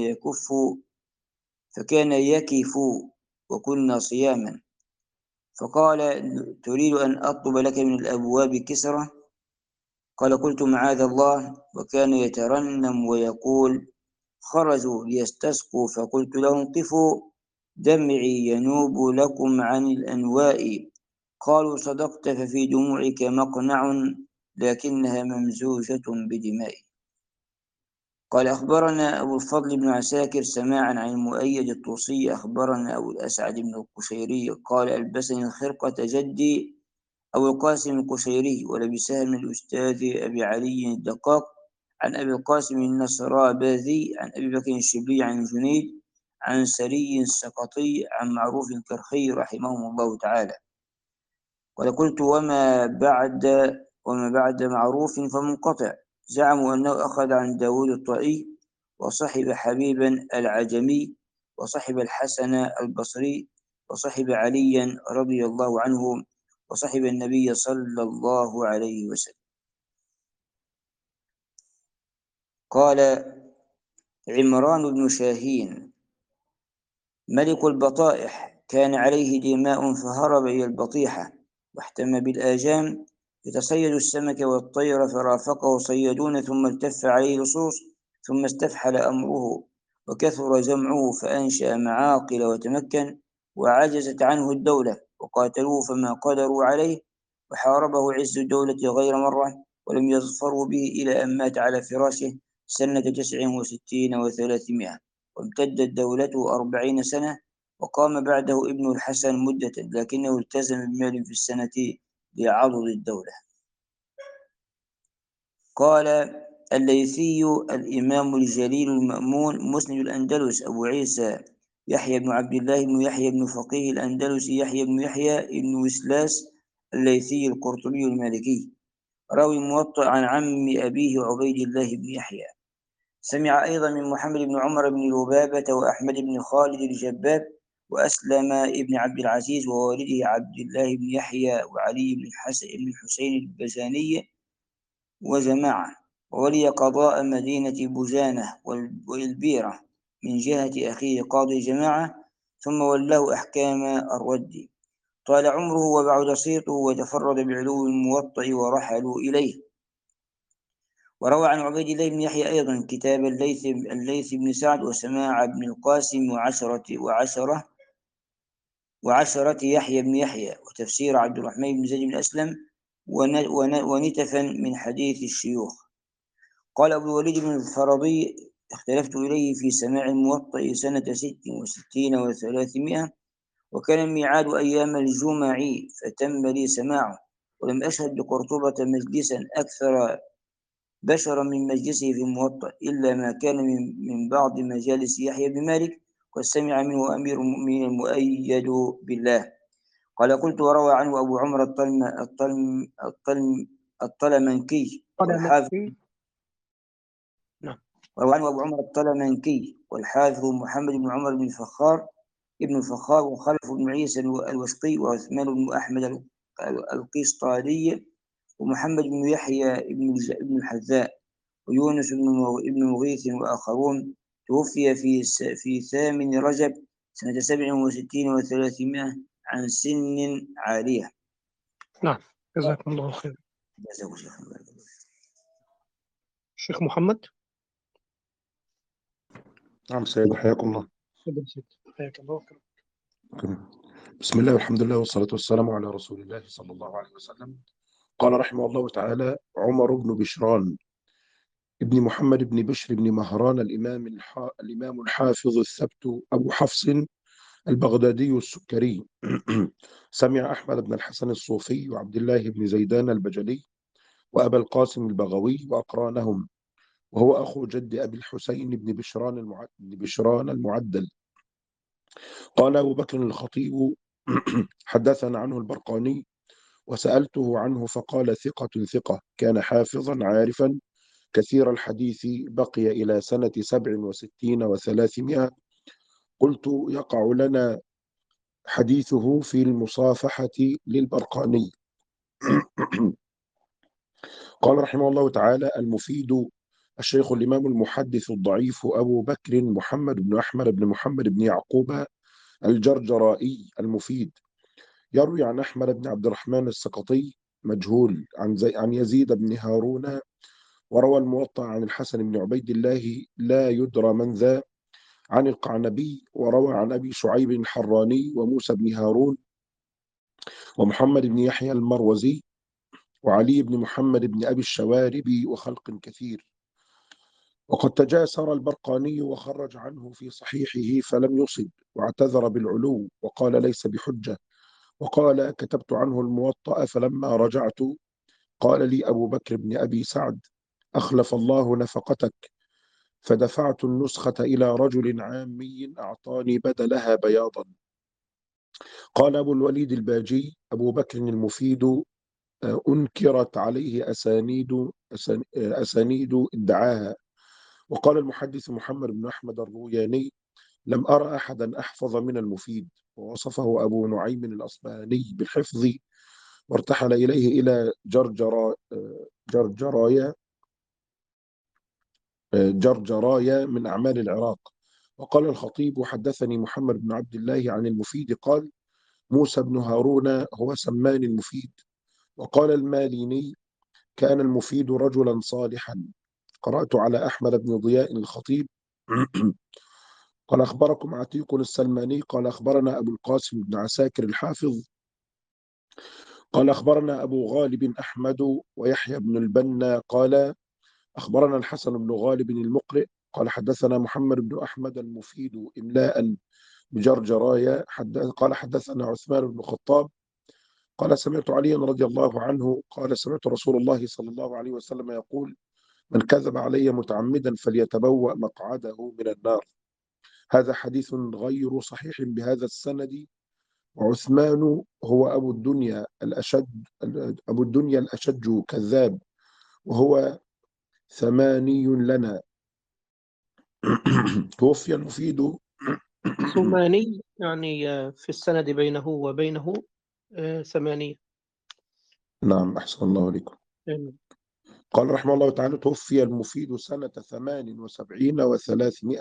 Speaker 3: فكان يكف وكنا صياما، فقال: تريد أن أطلب لك من الأبواب كسرة؟ قال: قلت: معاذ الله. وكان يترنم ويقول: خرجوا ليستسقوا، فقلت لهم: قفوا، دمعي ينوب لكم عن الأنواء. قالوا: صدقت، ففي دموعك مقنع، لكنها ممزوجة بدمائي. قال: أخبرنا أبو الفضل بن عساكر سماعا عن المؤيد الطوسي: أخبرنا أبو الأسعد بن القشيري قال: ألبسني الخرقة جدي أبو القاسم القشيري، ولبسها من الأستاذ أبي علي الدقاق عن أبي القاسم النصراباذي عن أبي بكر الشبلي عن جنيد عن سري السقطي عن معروف الكرخي رحمهم الله تعالى. قال: قلت: وما بعد معروف فمنقطع. زعموا أنه أخذ عن داود الطائي، وصحب حبيبا العجمي، وصحب الحسن البصري، وصحب عليا رضي الله عنه، وصحب النبي صلى الله عليه وسلم. قال عمران بن شاهين: ملك البطائح كان عليه دماء فهرب إلى البطيحة واحتمى بالآجام، يتصيد السمك والطير، فرافقه صيادون، ثم التف عليه لصوص، ثم استفحل أمره وكثر جمعه، فأنشأ معاقل وتمكن، وعجزت عنه الدولة، وقاتلوه فما قدروا عليه، وحاربه عز الدولة غير مرة، ولم يظفروا به إلى أن مات على فراشه سنة 69 و300، وامتدت دولته 40 سنة، وقام بعده ابن الحسن مدة، لكنه التزم بمال في السنة لعضد الدولة. قال الليثي: الإمام الجليل المأمون مسند الأندلس أبو عيسى يحيى بن عبد الله بن يحيى بن فقيه الأندلسي يحيى بن يحيى بن وسلاس الليثي القرطبي المالكي، راوي الموطأ عن عم أبيه عبيد الله بن يحيى. سمع أيضا من محمد بن عمر بن لبابة وأحمد بن خالد الجباب وأسلم بن عبد العزيز ووالده عبد الله بن يحيى وعلي بن الحسين البزاني وجماعة، وولي قضاء مدينة بزانة والبيرة من جهة أخيه قاضي جماعة، ثم ولاه أحكام الرد. طال عمره وبعد صيته، وتفرد بعلو الموطأ ورحلوا إليه. وروى عن عبيد الله بن يحيى أيضا كتاب الليث بن سعد وسماع بن القاسم وعشرة يحيى بن يحيى وتفسير عبد الرحمن بن زيد بن أسلم ونتفا من حديث الشيوخ. قال أبو الوليد بن الفرضي: اختلفت إليه في سماع الموطأ سنة 66 و300، وكان الميعاد أيام الجمع، فتم لي سماعه، ولم أشهد بقرطبة مجلسا أكثر بشرا من مجلسه في الموطأ، إلا ما كان من بعض مجالس يحيى بن مالك، قد سمع منه أمير المؤمنين المؤيد بالله. قال: قلت: وروى عنه أبو عمر الطلمنكي والحافظ وروى عنه أبو عمر الطلمنكي والحافظ محمد بن عمر بن الفخار وخلف بن عيسى الوسطي وعثمان بن أحمد القسطالي ومحمد بن يحيى بن الحذاء ويونس بن مغيث وآخرون. توفي في 8 رجب سنة 67 و300 عن سن عالية.
Speaker 1: نعم، جزاكم الله خير. الشيخ محمد.
Speaker 4: نعم سيد، حياكم الله.
Speaker 1: حياك الله.
Speaker 4: بسم الله والحمد لله والصلاة والسلام على رسول الله صلى الله عليه وسلم. قال رحمه الله تعالى: عمر بن بشران ابن محمد بن بشر بن مهران الإمام الحافظ الثبت أبو حفص البغدادي السكري سمع أحمد بن الحسن الصوفي وعبد الله بن زيدان البجلي وأبا القاسم البغوي وأقرانهم، وهو أخو جد أبي الحسين بن بشران المعدل. قال أبو بكر الخطيب: حدثنا عنه البرقاني، وسألته عنه فقال: ثقة ثقة، كان حافظا عارفا كثير الحديث، بقي إلى سنة 67 و300 قلت يقع لنا حديثه في المصافحة للبرقاني. قال رحمه الله تعالى: المفيد الشيخ الإمام المحدث الضعيف أبو بكر محمد بن أحمد بن محمد بن يعقوب الجرجرائي المفيد، يروي عن أحمد بن عبد الرحمن السقطي مجهول، عن يزيد بن هارون، وروى الموطأ عن الحسن بن عبيد الله لا يدرى من ذا، عن القعنبي، وروى عن أبي شعيب الحراني وموسى بن هارون ومحمد بن يحيى المروزي وعلي بن محمد بن أبي الشوارب وخلق كثير. وقد تجاسر البرقاني وخرج عنه في صحيحه فلم يصب، واعتذر بالعلو وقال ليس بحجة، وقال كتبت عنه الموطأ فلما رجعت قال لي أبو بكر بن أبي سعد: أخلف الله نفقتك، فدفعت النسخة إلى رجل عامي أعطاني بدلها بياضا. قال أبو الوليد الباجي: أبو بكر المفيد أنكرت عليه أسانيد ادعاها. وقال المحدث محمد بن أحمد الروياني: لم أرى أحدا أحفظ من المفيد. ووصفه أبو نعيم الأصبهاني بالحفظ، وارتحل إليه إلى جرجرايا من أعمال العراق. وقال الخطيب: حدثني محمد بن عبد الله عن المفيد قال: موسى بن هارون هو سمان المفيد. وقال الماليني: كان المفيد رجلا صالحا. قرأت على أحمد بن ضياء الخطيب قال: أخبركم عتيق السلماني قال: أخبرنا أبو القاسم بن عساكر الحافظ قال: أخبرنا أبو غالب أحمد ويحيى بن البنا قال: أخبرنا الحسن بن غالب المقرئ قال: حدثنا محمد بن أحمد المفيد إملاء بجرجرايا قال: حدثنا عثمان بن خطاب قال: سمعت علي رضي الله عنه قال: سمعت رسول الله صلى الله عليه وسلم يقول: من كذب علي متعمدا فليتبوأ مقعده من النار. هذا حديث غير صحيح بهذا السند. وعثمان هو أبو الدنيا الأشج كذاب، وهو ثماني لنا. توفي المفيد.
Speaker 1: ثماني يعني في السند بينه وبينه ثمانية.
Speaker 4: نعم، أحسن الله عليكم. قال رحمه الله تعالى: توفي المفيد سنة 78 و300.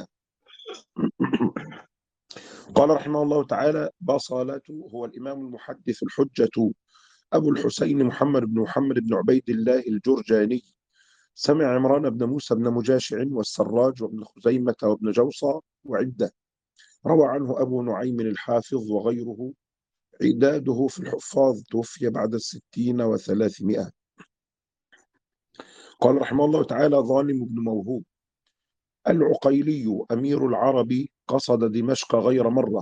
Speaker 4: قال رحمه الله تعالى: بصالته هو الإمام المحدث الحجة أبو الحسين محمد بن عبيد الله الجرجاني، سمع عمران بن موسى بن مجاشع والسراج وابن خزيمة وابن جوصى وعدة. روى عنه أبو نعيم الحافظ وغيره، عداده في الحفاظ. توفي بعد 60 و300. قال رحمه الله تعالى: ظالم بن موهوب العقيلي أمير العرب قصد دمشق غير مرة،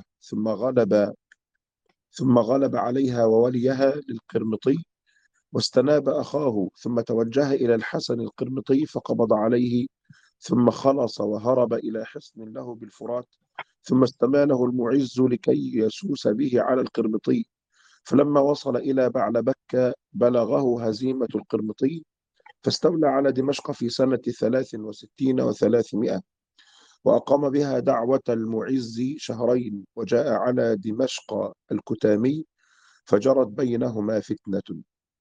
Speaker 4: ثم غلب عليها ووليها للقرمطي، واستناب أخاه، ثم توجه إلى الحسن القرمطي فقبض عليه، ثم خلص وهرب إلى حصن له بالفرات، ثم استماله المعز لكي يسوس به على القرمطي. فلما وصل إلى بعلبك بلغه هزيمة القرمطي، فاستولى على دمشق في سنة 63 و300، وأقام بها دعوة المعز شهرين، وجاء على دمشق الكتامي فجرت بينهما فتنة.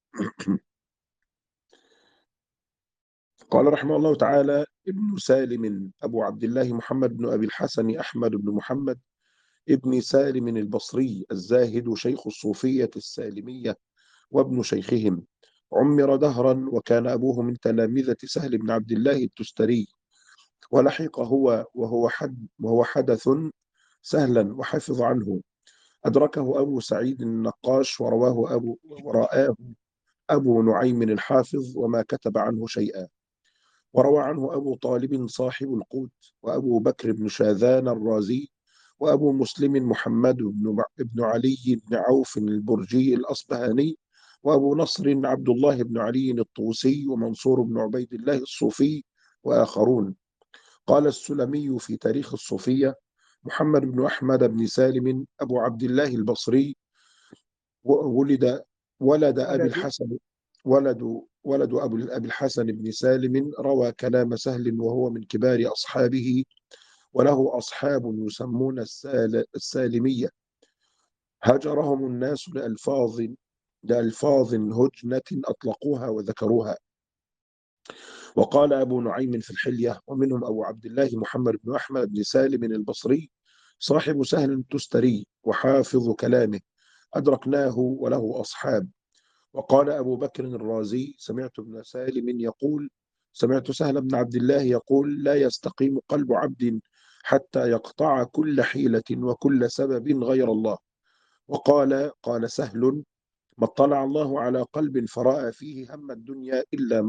Speaker 4: قال رحمه الله تعالى: ابن سالم أبو عبد الله محمد بن أبي الحسن أحمد بن محمد ابن سالم البصري الزاهد شيخ الصوفية السالمية وابن شيخهم، عمر دهرا، وكان أبوه من تلامذة سهل بن عبد الله التستري، ولحق وهو حدث سهلا وحفظ عنه. أدركه أبو سعيد النقاش ورآه أبو نعيم الحافظ وما كتب عنه شيئا. وروى عنه أبو طالب صاحب القوت، وأبو بكر بن شاذان الرازي، وأبو مسلم محمد بن علي بن عوف البرجي الأصبهاني، وأبو نصر عبد الله بن علي الطوسي، ومنصور بن عبيد الله الصوفي، وآخرون. قال السلمي في تاريخ الصوفية: محمد بن أحمد بن سالم أبو عبد الله البصري، ولد أبي الحسن ولد أبي الحسن بن سالم، روى كلام سهل وهو من كبار أصحابه، وله أصحاب يسمون السالمية، هجرهم الناس لألفاظ هجنة أطلقوها وذكروها. وقال أبو نعيم في الحلية: ومنهم أبو عبد الله محمد بن أحمد بن سالم البصري صاحب سهل التستري وحافظ كلامه، أدركناه وله أصحاب. وقال أبو بكر الرازي: سمعت سهل بن عبد الله يقول: لا يستقيم قلب عبد حتى يقطع كل حيلة وكل سبب غير الله. قال سهل: ما اطلع الله على قلب فرأى فيه هم الدنيا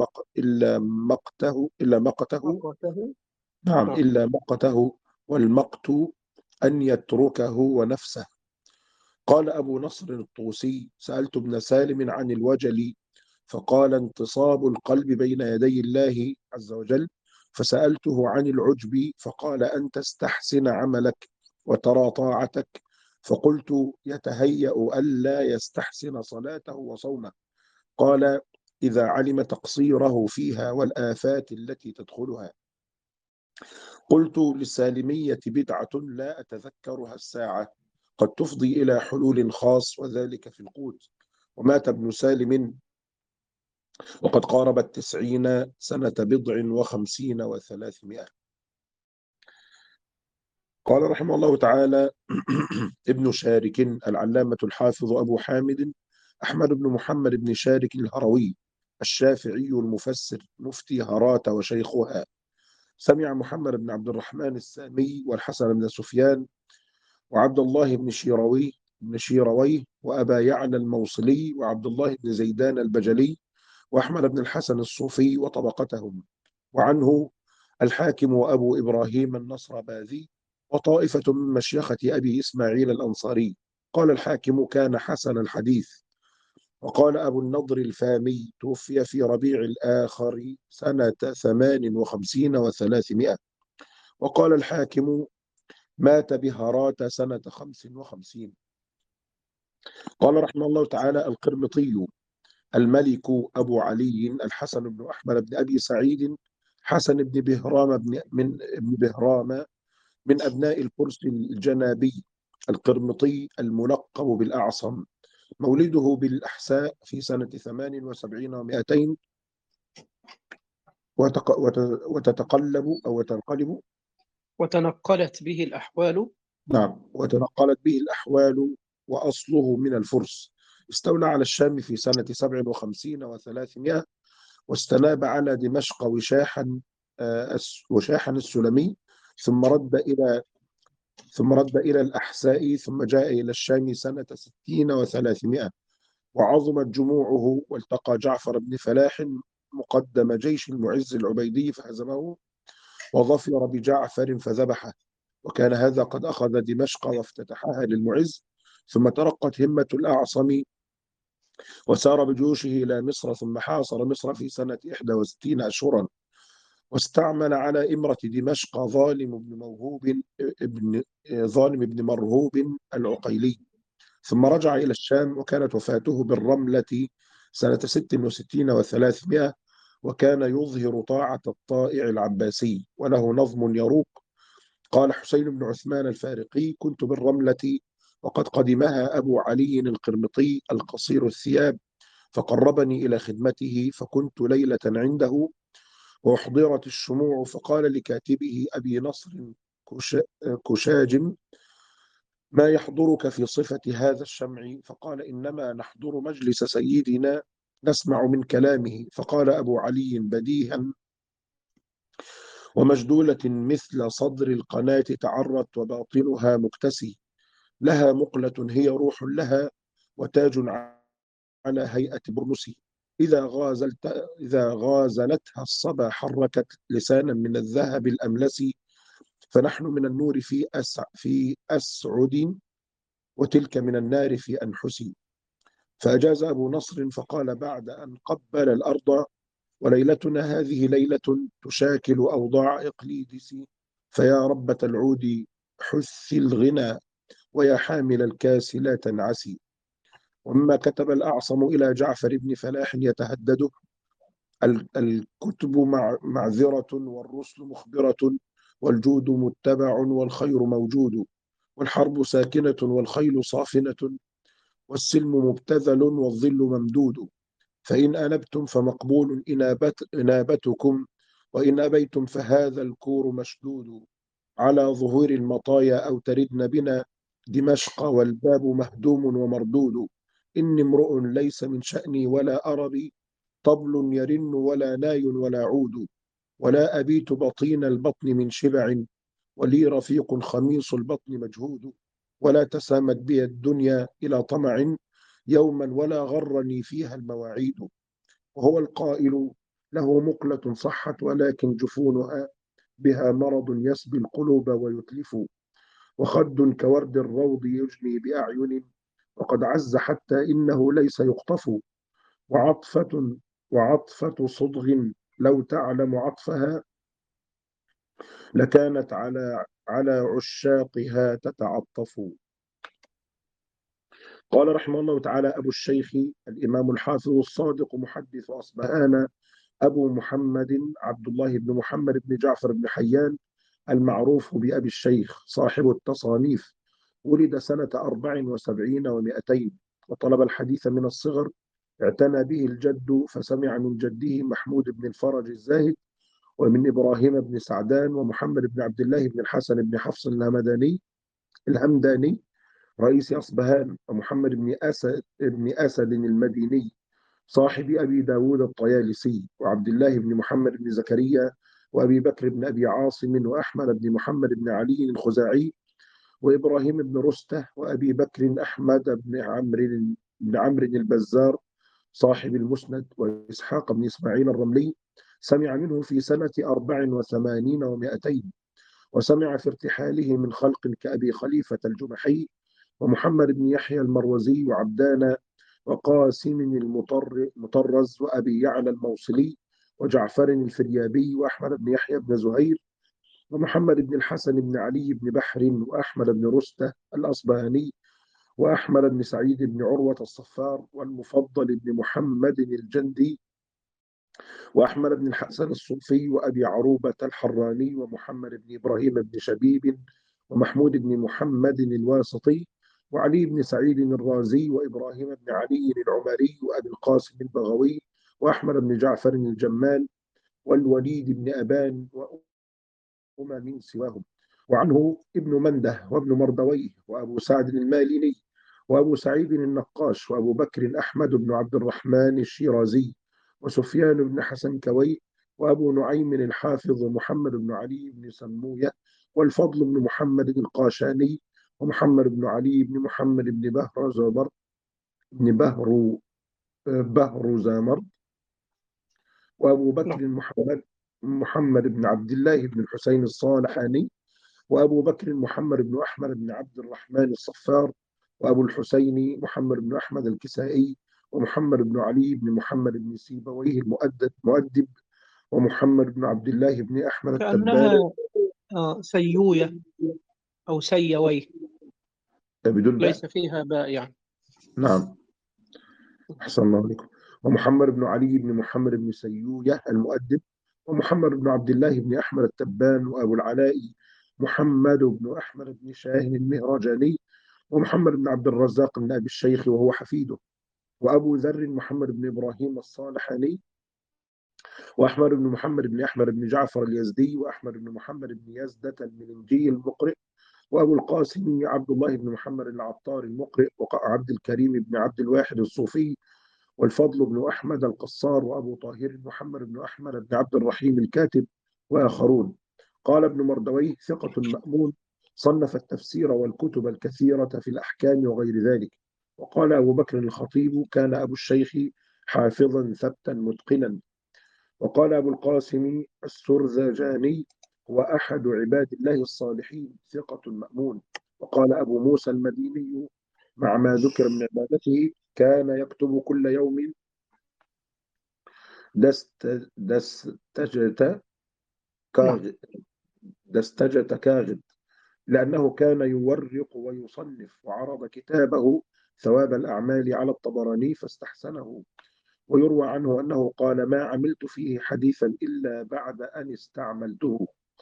Speaker 4: إلا مقته. نعم،
Speaker 1: نعم.
Speaker 4: إلا مقته، والمقت أن يتركه ونفسه. قال أبو نصر الطوسي: سألت ابن سالم عن الوجل، فقال: انتصاب القلب بين يدي الله عز وجل. فسألته عن العجب، فقال: أن تستحسن عملك وترى طاعتك. فقلت: يتهيأ ألا يستحسن صلاته وصومه. قال: إذا علم تقصيره فيها والآفات التي تدخلها. قلت: للسالمية بدعة لا أتذكرها الساعة، قد تفضي إلى حلول خاص، وذلك في القوت. ومات ابن سالم وقد قاربت 90 سنة 59 و300. قال رحمه الله تعالى: ابن شارك العلامة الحافظ أبو حامد أحمد بن محمد بن شارك الهروي الشافعي المفسر مفتي هرات وشيخها، سمع محمد بن عبد الرحمن السامي والحسن بن سفيان وعبد الله بن شيرويه وأبا يعلى الموصلي وعبد الله بن زيدان البجلي وأحمد بن الحسن الصوفي وطبقتهم، وعنه الحاكم وأبو إبراهيم النصرباذي وطائفة من مشيخة أبي إسماعيل الأنصاري. قال الحاكم: كان حسن الحديث. وقال أبو النضر الفامي: توفي في ربيع الآخر سنة 58 و300. وقال الحاكم: مات بهرات سنة 55. قال رحمه الله تعالى: القرمطي الملك أبو علي الحسن بن أحمد بن أبي سعيد حسن بن بهرام ابن بهرام من أبناء الفرس الجنابي القرمطي الملقب بالأعصم، مولده بالأحساء في سنة 78 و200، وتتقلب أو تنقلب.
Speaker 1: وتنقلت به الأحوال.
Speaker 4: نعم، وتنقلت به الأحوال، وأصله من الفرس. استولى على الشام في سنة 57 و300، واستناب على دمشق وشاحا السلمي، ثم رد إلى الأحساء، ثم جاء إلى الشام سنة 60 و300، وعظمت جموعه، والتقى جعفر بن فلاح مقدم جيش المعز العبيدي فهزمه، وظفر بجعفر فذبحه. وكان هذا قد أخذ دمشق وافتتحها للمعز، ثم ترقت همة الأعصم وسار بجيوشه إلى مصر، ثم حاصر مصر في سنة 61 أشهرا، واستعمل على إمرة دمشق ظالم بن مرهوب العقيلي، ثم رجع إلى الشام. وكانت وفاته بالرملة سنة 66 و300، وكان يظهر طاعة الطائع العباسي، وله نظم يروق. قال حسين بن عثمان الفارقي: كنت بالرملة وقد قدمها أبو علي القرمطي القصير الثياب، فقربني إلى خدمته، فكنت ليلة عنده وأحضرت الشموع، فقال لكاتبه أبي نصر كشاجم: ما يحضرك في صفة هذا الشمع؟ فقال: إنما نحضر مجلس سيدنا نسمع من كلامه. فقال أبو علي بديها ومجدولة مثل صدر القناة تعرت وباطنها مكتسي، لها مقلة هي روح لها، وتاج على هيئة برنس، إذا غازلتها الصبا حركت لسانا من الذهب الأملس، فنحن من النور في أسعد، وتلك من النار في أنحس. فأجاز أبو نصر فقال بعد أن قبل الأرض: وليلتنا هذه ليلة تشاكل أوضاع إقليدس، فيا ربة العود حث الغنى، ويا حامل الكاس لا تنعسي. ومما كتب الأعصم إلى جعفر بن فلاح يتهدده: الكتب معذرة والرسل مخبرة، والجود متبع والخير موجود، والحرب ساكنة والخيل صافنة، والسلم مبتذل والظل ممدود. فإن أنبتم فمقبول إنابتكم، وإن أبيتم فهذا الكور مشدود. على ظهور المطايا أو تردن بنا دمشق، والباب مهدوم ومردود. إني امرؤ ليس من شأني ولا أربي، طبل يرن ولا ناي ولا عود. ولا أبيت بطين البطن من شبع، ولي رفيق خميص البطن مجهود. ولا تسامت بي الدنيا إلى طمع يوما، ولا غرني فيها المواعيد. وهو القائل: له مقلة صحت ولكن جفونها بها مرض يسبي القلوب ويتلف. وخد كورد الروض يجني بأعين، وقد عز حتى إنه ليس يقطف. وعطفة صدغ لو تعلم عطفها، لكانت على عشاقها تتعطف. قال رحمه الله تعالى أبو الشيخ الإمام الحافظ الصادق محدث أصبهان أبو محمد عبد الله بن محمد بن جعفر بن حيان، المعروف بأبي الشيخ صاحب التصانيف. ولد سنة 74 و200، وطلب الحديث من الصغر. اعتنى به الجد فسمع من جده محمود بن الفرج الزاهد، ومن إبراهيم بن سعدان، ومحمد بن عبد الله بن الحسن بن حفص الهمداني رئيس أصبهان، ومحمد بن أسد المديني صاحب أبي داود الطيالسي، وعبد الله بن محمد بن زكريا، وأبي بكر بن أبي عاصم، وأحمد بن محمد بن علي الخزاعي، وإبراهيم بن رستة، وأبي بكر أحمد بن عمرو البزار صاحب المسند، وإسحاق بن إسماعيل الرملي. سمع منه في سنة 84 و200، وسمع في ارتحاله من خلق كأبي خليفة الجمحي، ومحمد بن يحيى المروزي، وعبدان، وقاسم المطرز، وأبي يعلى الموصلي، وجعفر الفريابي، وأحمد بن يحيى بن زهير، ومحمد بن الحسن بن علي بن بحر، وأحمد بن رستة الأصبهاني، وأحمد بن سعيد بن عروة الصفار، والمفضل بن محمد الجندي، وأحمد بن الحسن الصوفي، وأبي عروبة الحراني، ومحمد بن إبراهيم بن شبيب، ومحمود بن محمد الواسطي، وعلي بن سعيد الرازي، وإبراهيم بن علي العمري، وأبي القاسم البغوي، وأحمد بن جعفر الجمال، والوليد بن أبان، وأمم سواهم. وعنه ابن منده، وابن مردويه، وأبو سعد الماليني، وأبو سعيد النقاش، وأبو بكر أحمد بن عبد الرحمن الشيرازي، وسفيان بن حسن كوي، وأبو نعيم الحافظ محمد بن علي بن سموية، والفضل بن محمد القاشاني، ومحمد بن علي بن محمد بن بهر زمر بن بهر زامر، وأبو بكر محمد بن عبد الله بن الحسين الصالحاني، وأبو بكر محمد بن أحمد بن عبد الرحمن الصفار، وأبو الحسين محمد بن أحمد الكسائي، ومحمد بن علي بن محمد بن سيبويه المؤدب، ومحمد بن عبد الله بن أحمد التبان.
Speaker 1: كأنها سيوية أو سيوي،
Speaker 4: بدون باء.
Speaker 1: ليس فيها باء يعني.
Speaker 4: نعم، أحسن الله عليكم. ومحمد بن علي بن محمد بن سيوية المؤدب، ومحمد بن عبد الله بن أحمد التبان، وأبو العلاء محمد بن أحمد بن شاهين المهرجاني، ومحمد بن عبد الرزاق بن أبي الشيخ وهو حفيده، وأبو ذر محمد بن إبراهيم الصالحاني، وأحمد بن محمد بن أحمد بن جعفر اليزدي، وأحمد بن محمد بن يزدة الملنجي المقرئ، وأبو القاسم عبد الله بن محمد العطار المقرئ، وعبد الكريم بن عبد الواحد الصوفي، والفضل بن أحمد القصار، وأبو طاهر محمد بن أحمد بن عبد الرحيم الكاتب، وآخرون. قال ابن مردويه: ثقة مأمون، صنف التفسير والكتب الكثيرة في الأحكام وغير ذلك. وقال أبو بكر الخطيب: كان أبو الشيخ حافظا ثبتا متقنا. وقال أبو القاسم السرزجاني: هو أحد عباد الله الصالحين، ثقة مأمون. وقال أبو موسى المديني مع ما ذكر من عبادته: كان يكتب كل يوم دستجة كاغد، لأنه كان يورق ويصنف، وعرض كتابه ثواب الأعمال على الطبراني فاستحسنه. ويروى عنه أنه قال: ما عملت فيه حديثا إلا بعد أن استعملته.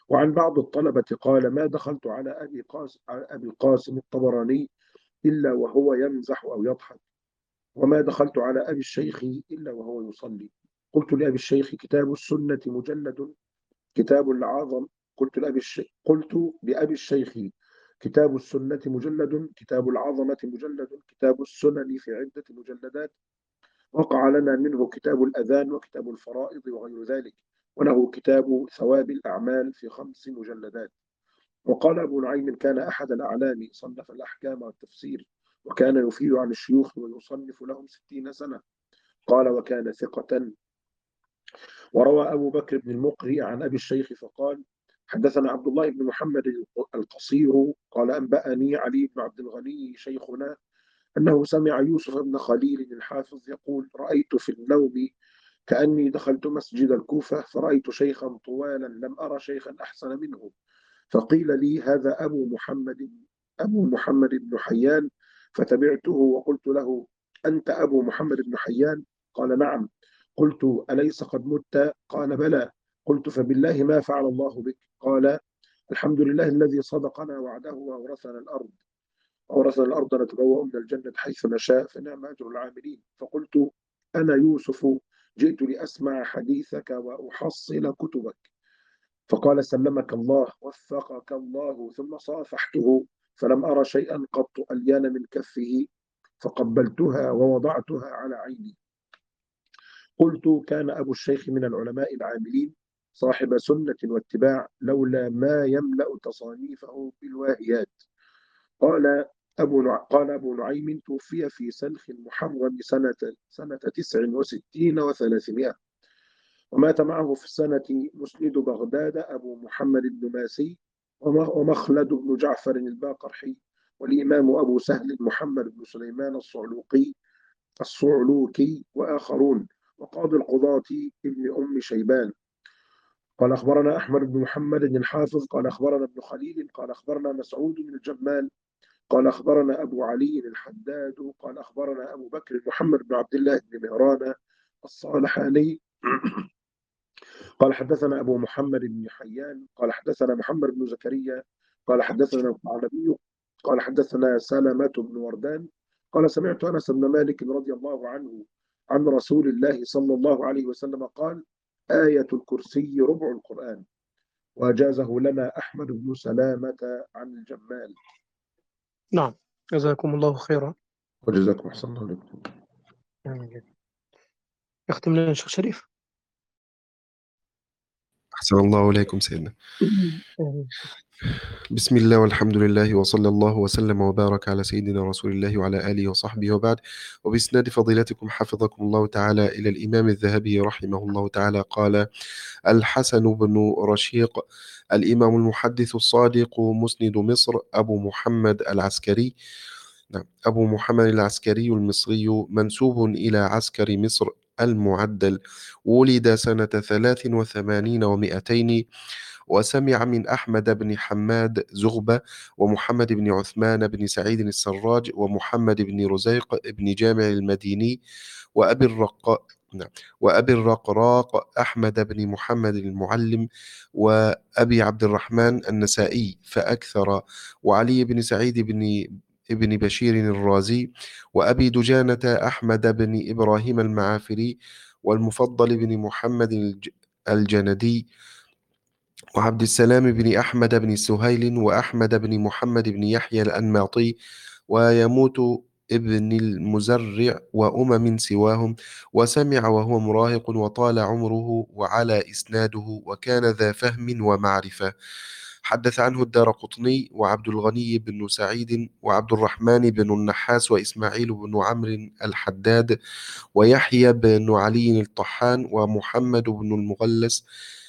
Speaker 4: وعن بعض الطلبة قال: ما دخلت على أبي القاسم الطبراني إلا وهو يمزح أو يضحك، وما دخلت على أبي الشيخ إلا وهو يصلي. قلت لأبي الشيخ: كتاب السنة مجلد، كتاب العظم. قلت لأبي الشيخ: كتاب السنة مجلد، كتاب العظمة مجلد، كتاب السنن في عدة مجلدات، وقع لنا منه كتاب الأذان وكتاب الفرائض وغير ذلك، وله كتاب ثواب الأعمال في 5 مجلدات. وقال أبو نعيم: كان أحد الأعلام، صنف الأحكام والتفسير، وكان يفيد عن الشيوخ ويصنف لهم 60 سنة. قال: وكان ثقة. وروى أبو بكر بن المقري عن أبي الشيخ فقال: حدثنا عبد الله بن محمد القصير قال: أنبأني علي بن عبد الغني شيخنا أنه سمع يوسف بن خليل الحافظ يقول: رأيت في النوم كأني دخلت مسجد الكوفة فرأيت شيخا طوالا لم أرى شيخا أحسن منه، فقيل لي: هذا أبو محمد بن حيان، فتبعته وقلت له: أنت أبو محمد بن حيان؟ قال: نعم. قلت: أليس قد مت؟ قال: بلى. قلت: فبالله ما فعل الله بك؟ قال: الحمد لله الذي صدقنا وعده وأورثنا الأرض نتبوأ من الجنة حيث نشاء فنعم أجر العاملين. فقلت: أنا يوسف، جئت لأسمع حديثك وأحصل كتبك. فقال: سلمك الله، وفقك الله. ثم صافحته فلم أرى شيئا قط ألين من كفه، فقبلتها ووضعتها على عيني. قلت: كان أبو الشيخ من العلماء العاملين، صاحب سنة واتباع، لولا ما يملأ تصانيفه بالواهيات. قال أبو نعيم: توفي في سلخ المحرم سنة 69 و300. ومات معه في السنة مسند بغداد أبو محمد بن ماسي، ومخلد بن جعفر الباقرحي، والإمام أبو سهل محمد بن سليمان الصعلوكي وآخرون، وقاضي القضاة ابن أم شيبان. قال: أخبرنا أحمد بن محمد الحافظ قال: أخبرنا ابن خليل قال: أخبرنا مسعود بن الجمال قال: أخبرنا أبو علي الحداد قال: أخبرنا أبو بكر محمد بن عبد الله بن مهران الصالحاني قال: حدثنا أبو محمد بن حيان قال: حدثنا محمد بن زكريا قال: حدثنا الثعلبي قال: حدثنا سلمة بن وردان قال: سمعت أنس بن مالك رضي الله عنه عن رسول الله صلى الله عليه وسلم قال: آية الكرسي ربع القرآن. وأجازه لنا أحمد بن سلامة عن الجمال.
Speaker 1: نعم، جزاكم الله خيرا.
Speaker 4: وجزاكم أحسن الله عليكم.
Speaker 1: يختم لنا الشيخ شريف.
Speaker 5: أحسن الله إليكم سيدنا. بسم الله والحمد لله وصلى الله وسلم وبارك على سيدنا رسول الله وعلى آله وصحبه وبعد. وبإسناد فضيلتكم حفظكم الله تعالى إلى الإمام الذهبي رحمه الله تعالى قال: الحسن بن رشيق الإمام المحدث الصادق مسند مصر أبو محمد العسكري، نعم أبو محمد العسكري المصري، منسوب إلى عسكر مصر المعدل، ولد سنة 83 و200، وسمع من أحمد بن حماد زغبة، ومحمد بن عثمان بن سعيد السراج، ومحمد بن رزيق بن جامع المديني، نعم، وأبي الرقراق أحمد بن محمد المعلم، وأبي عبد الرحمن النسائي فأكثر، وعلي بن سعيد ابن بشير الرازي، وأبي دجانة أحمد بن إبراهيم المعافري، والمفضل بن محمد الجندي، وعبد السلام بن أحمد بن سهيل، وأحمد بن محمد بن يحيى الأنماطي، ويموت ابن المزرع وأمم سواهم، وسمع وهو مراهق وطال عمره وعلى إسناده، وكان ذا فهم ومعرفة. حدث عنه الدارقطني وعبد الغني بن سعيد وعبد الرحمن بن النحاس وإسماعيل بن عمرو الحداد ويحيى بن علي الطحان ومحمد بن المغلس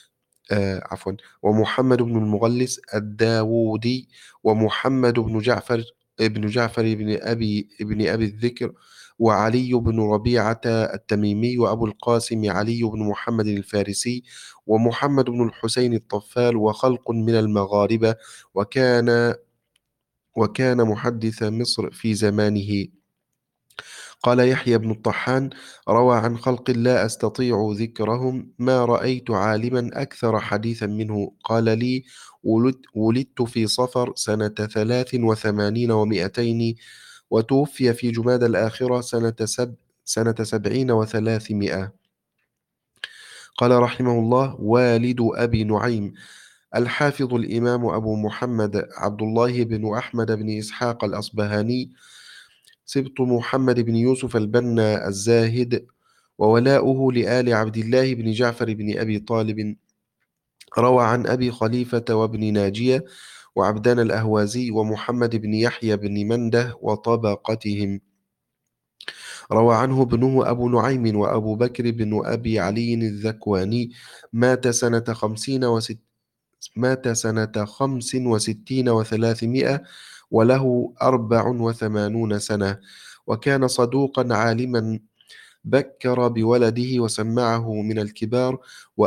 Speaker 5: ومحمد بن المغلس الداوودي ومحمد بن جعفر بن أبي الذكر وعلي بن ربيعة التميمي وأبو القاسم علي بن محمد الفارسي ومحمد بن الحسين الطفال وخلق من المغاربة، وكان محدث مصر في زمانه. قال يحيى بن الطحان: روى عن خلق لا أستطيع ذكرهم ما رأيت عالما أكثر حديثا منه. قال لي: ولدت في صفر سنة 83 و200، وتوفي في جماد الآخرة سنة 70 و300. قال رحمه الله: والد أبي نعيم الحافظ الإمام أبو محمد عبد الله بن أحمد بن إسحاق الأصبهاني، سبط محمد بن يوسف البنا الزاهد، وولاؤه لآل عبد الله بن جعفر بن أبي طالب. روى عن أبي خليفة وابن ناجية وعبدان الأهوازي ومحمد بن يحيى بن منده وطبقتهم. روى عنه ابنه أبو نعيم وأبو بكر بن أبي علي الذكواني، مات سنة 65 و300، وله 84 سنة، وكان صدوقا عالما، بكر بولده وسمعه من الكبار،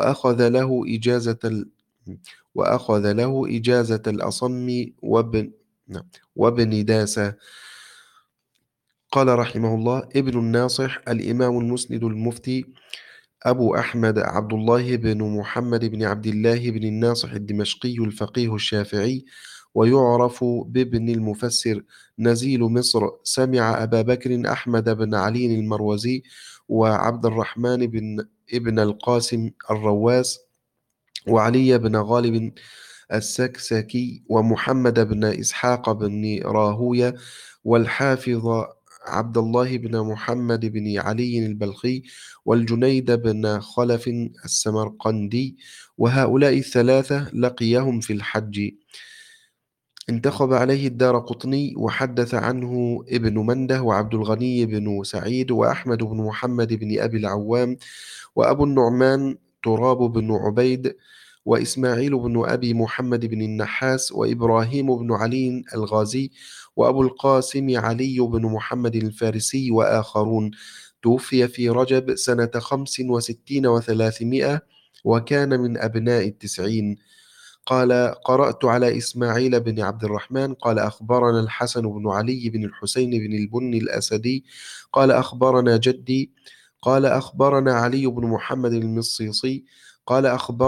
Speaker 5: وأخذ له إجازة الأصم وابن داسة. قال رحمه الله: ابن الناصح الإمام المسند المفتي أبو أحمد عبد الله بن محمد بن عبد الله بن الناصح الدمشقي الفقيه الشافعي، ويعرف بابن المفسر، نزيل مصر، سمع أبا بكر أحمد بن علي المروزي وعبد الرحمن بن ابن القاسم الرواس وعلي بن غالب السكسكي ومحمد بن إسحاق بن راهوية والحافظ عبد الله بن محمد بن علي البلخي والجنيد بن خلف السمرقندي، وهؤلاء الثلاثة لقيهم في الحج. انتخب عليه الدارقطني وحدث عنه ابن منده وعبد الغني بن سعيد وأحمد بن محمد بن أبي العوام وأبو النعمان تراب بن عبيد وإسماعيل بن أبي محمد بن النحاس وإبراهيم بن علي الغازي وأبو القاسم علي بن محمد الفارسي وآخرون. توفي في رجب سنة 65 و300، وكان من أبناء 90. قال: قرأت على إسماعيل بن عبد الرحمن قال أخبرنا الحسن بن علي بن الحسين بن البني الأسدي قال أخبرنا جدي قال أخبرنا علي بن محمد المصيصي قال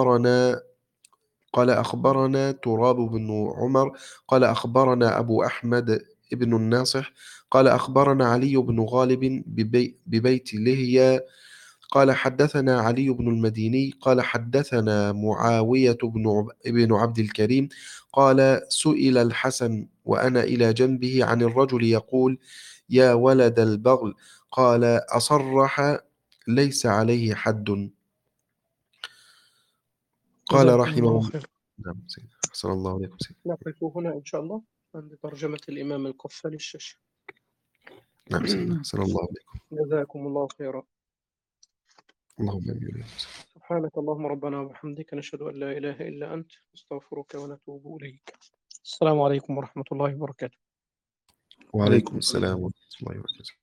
Speaker 5: أخبرنا تراب بن عمر قال أخبرنا أبو أحمد ابن الناصح قال أخبرنا علي بن غالب ببيت لهيا قال حدثنا علي بن المديني قال حدثنا معاوية بن عبد الكريم قال: سئل الحسن وأنا إلى جنبه عن الرجل يقول: يا ولد البغل، قال: أصرح ليس عليه حد. قال
Speaker 1: جزاكم
Speaker 5: رحمه
Speaker 1: الله
Speaker 5: الله.
Speaker 1: خير.
Speaker 5: نعم سيدي، أحسن الله عليكم سيدي.
Speaker 1: نقف هنا إن شاء الله عند ترجمة الإمام القفال الشاشي.
Speaker 5: نعم سيدي، أحسن الله عليكم.
Speaker 1: جزاكم الله خيرا.
Speaker 5: اللهم آمين.
Speaker 1: سبحانك اللهم ربنا وبحمدك، نشهد أن لا إله إلا أنت، نستغفرك ونتوب إليك. السلام عليكم ورحمة الله وبركاته.
Speaker 5: وعليكم السلام ورحمة الله وبركاته.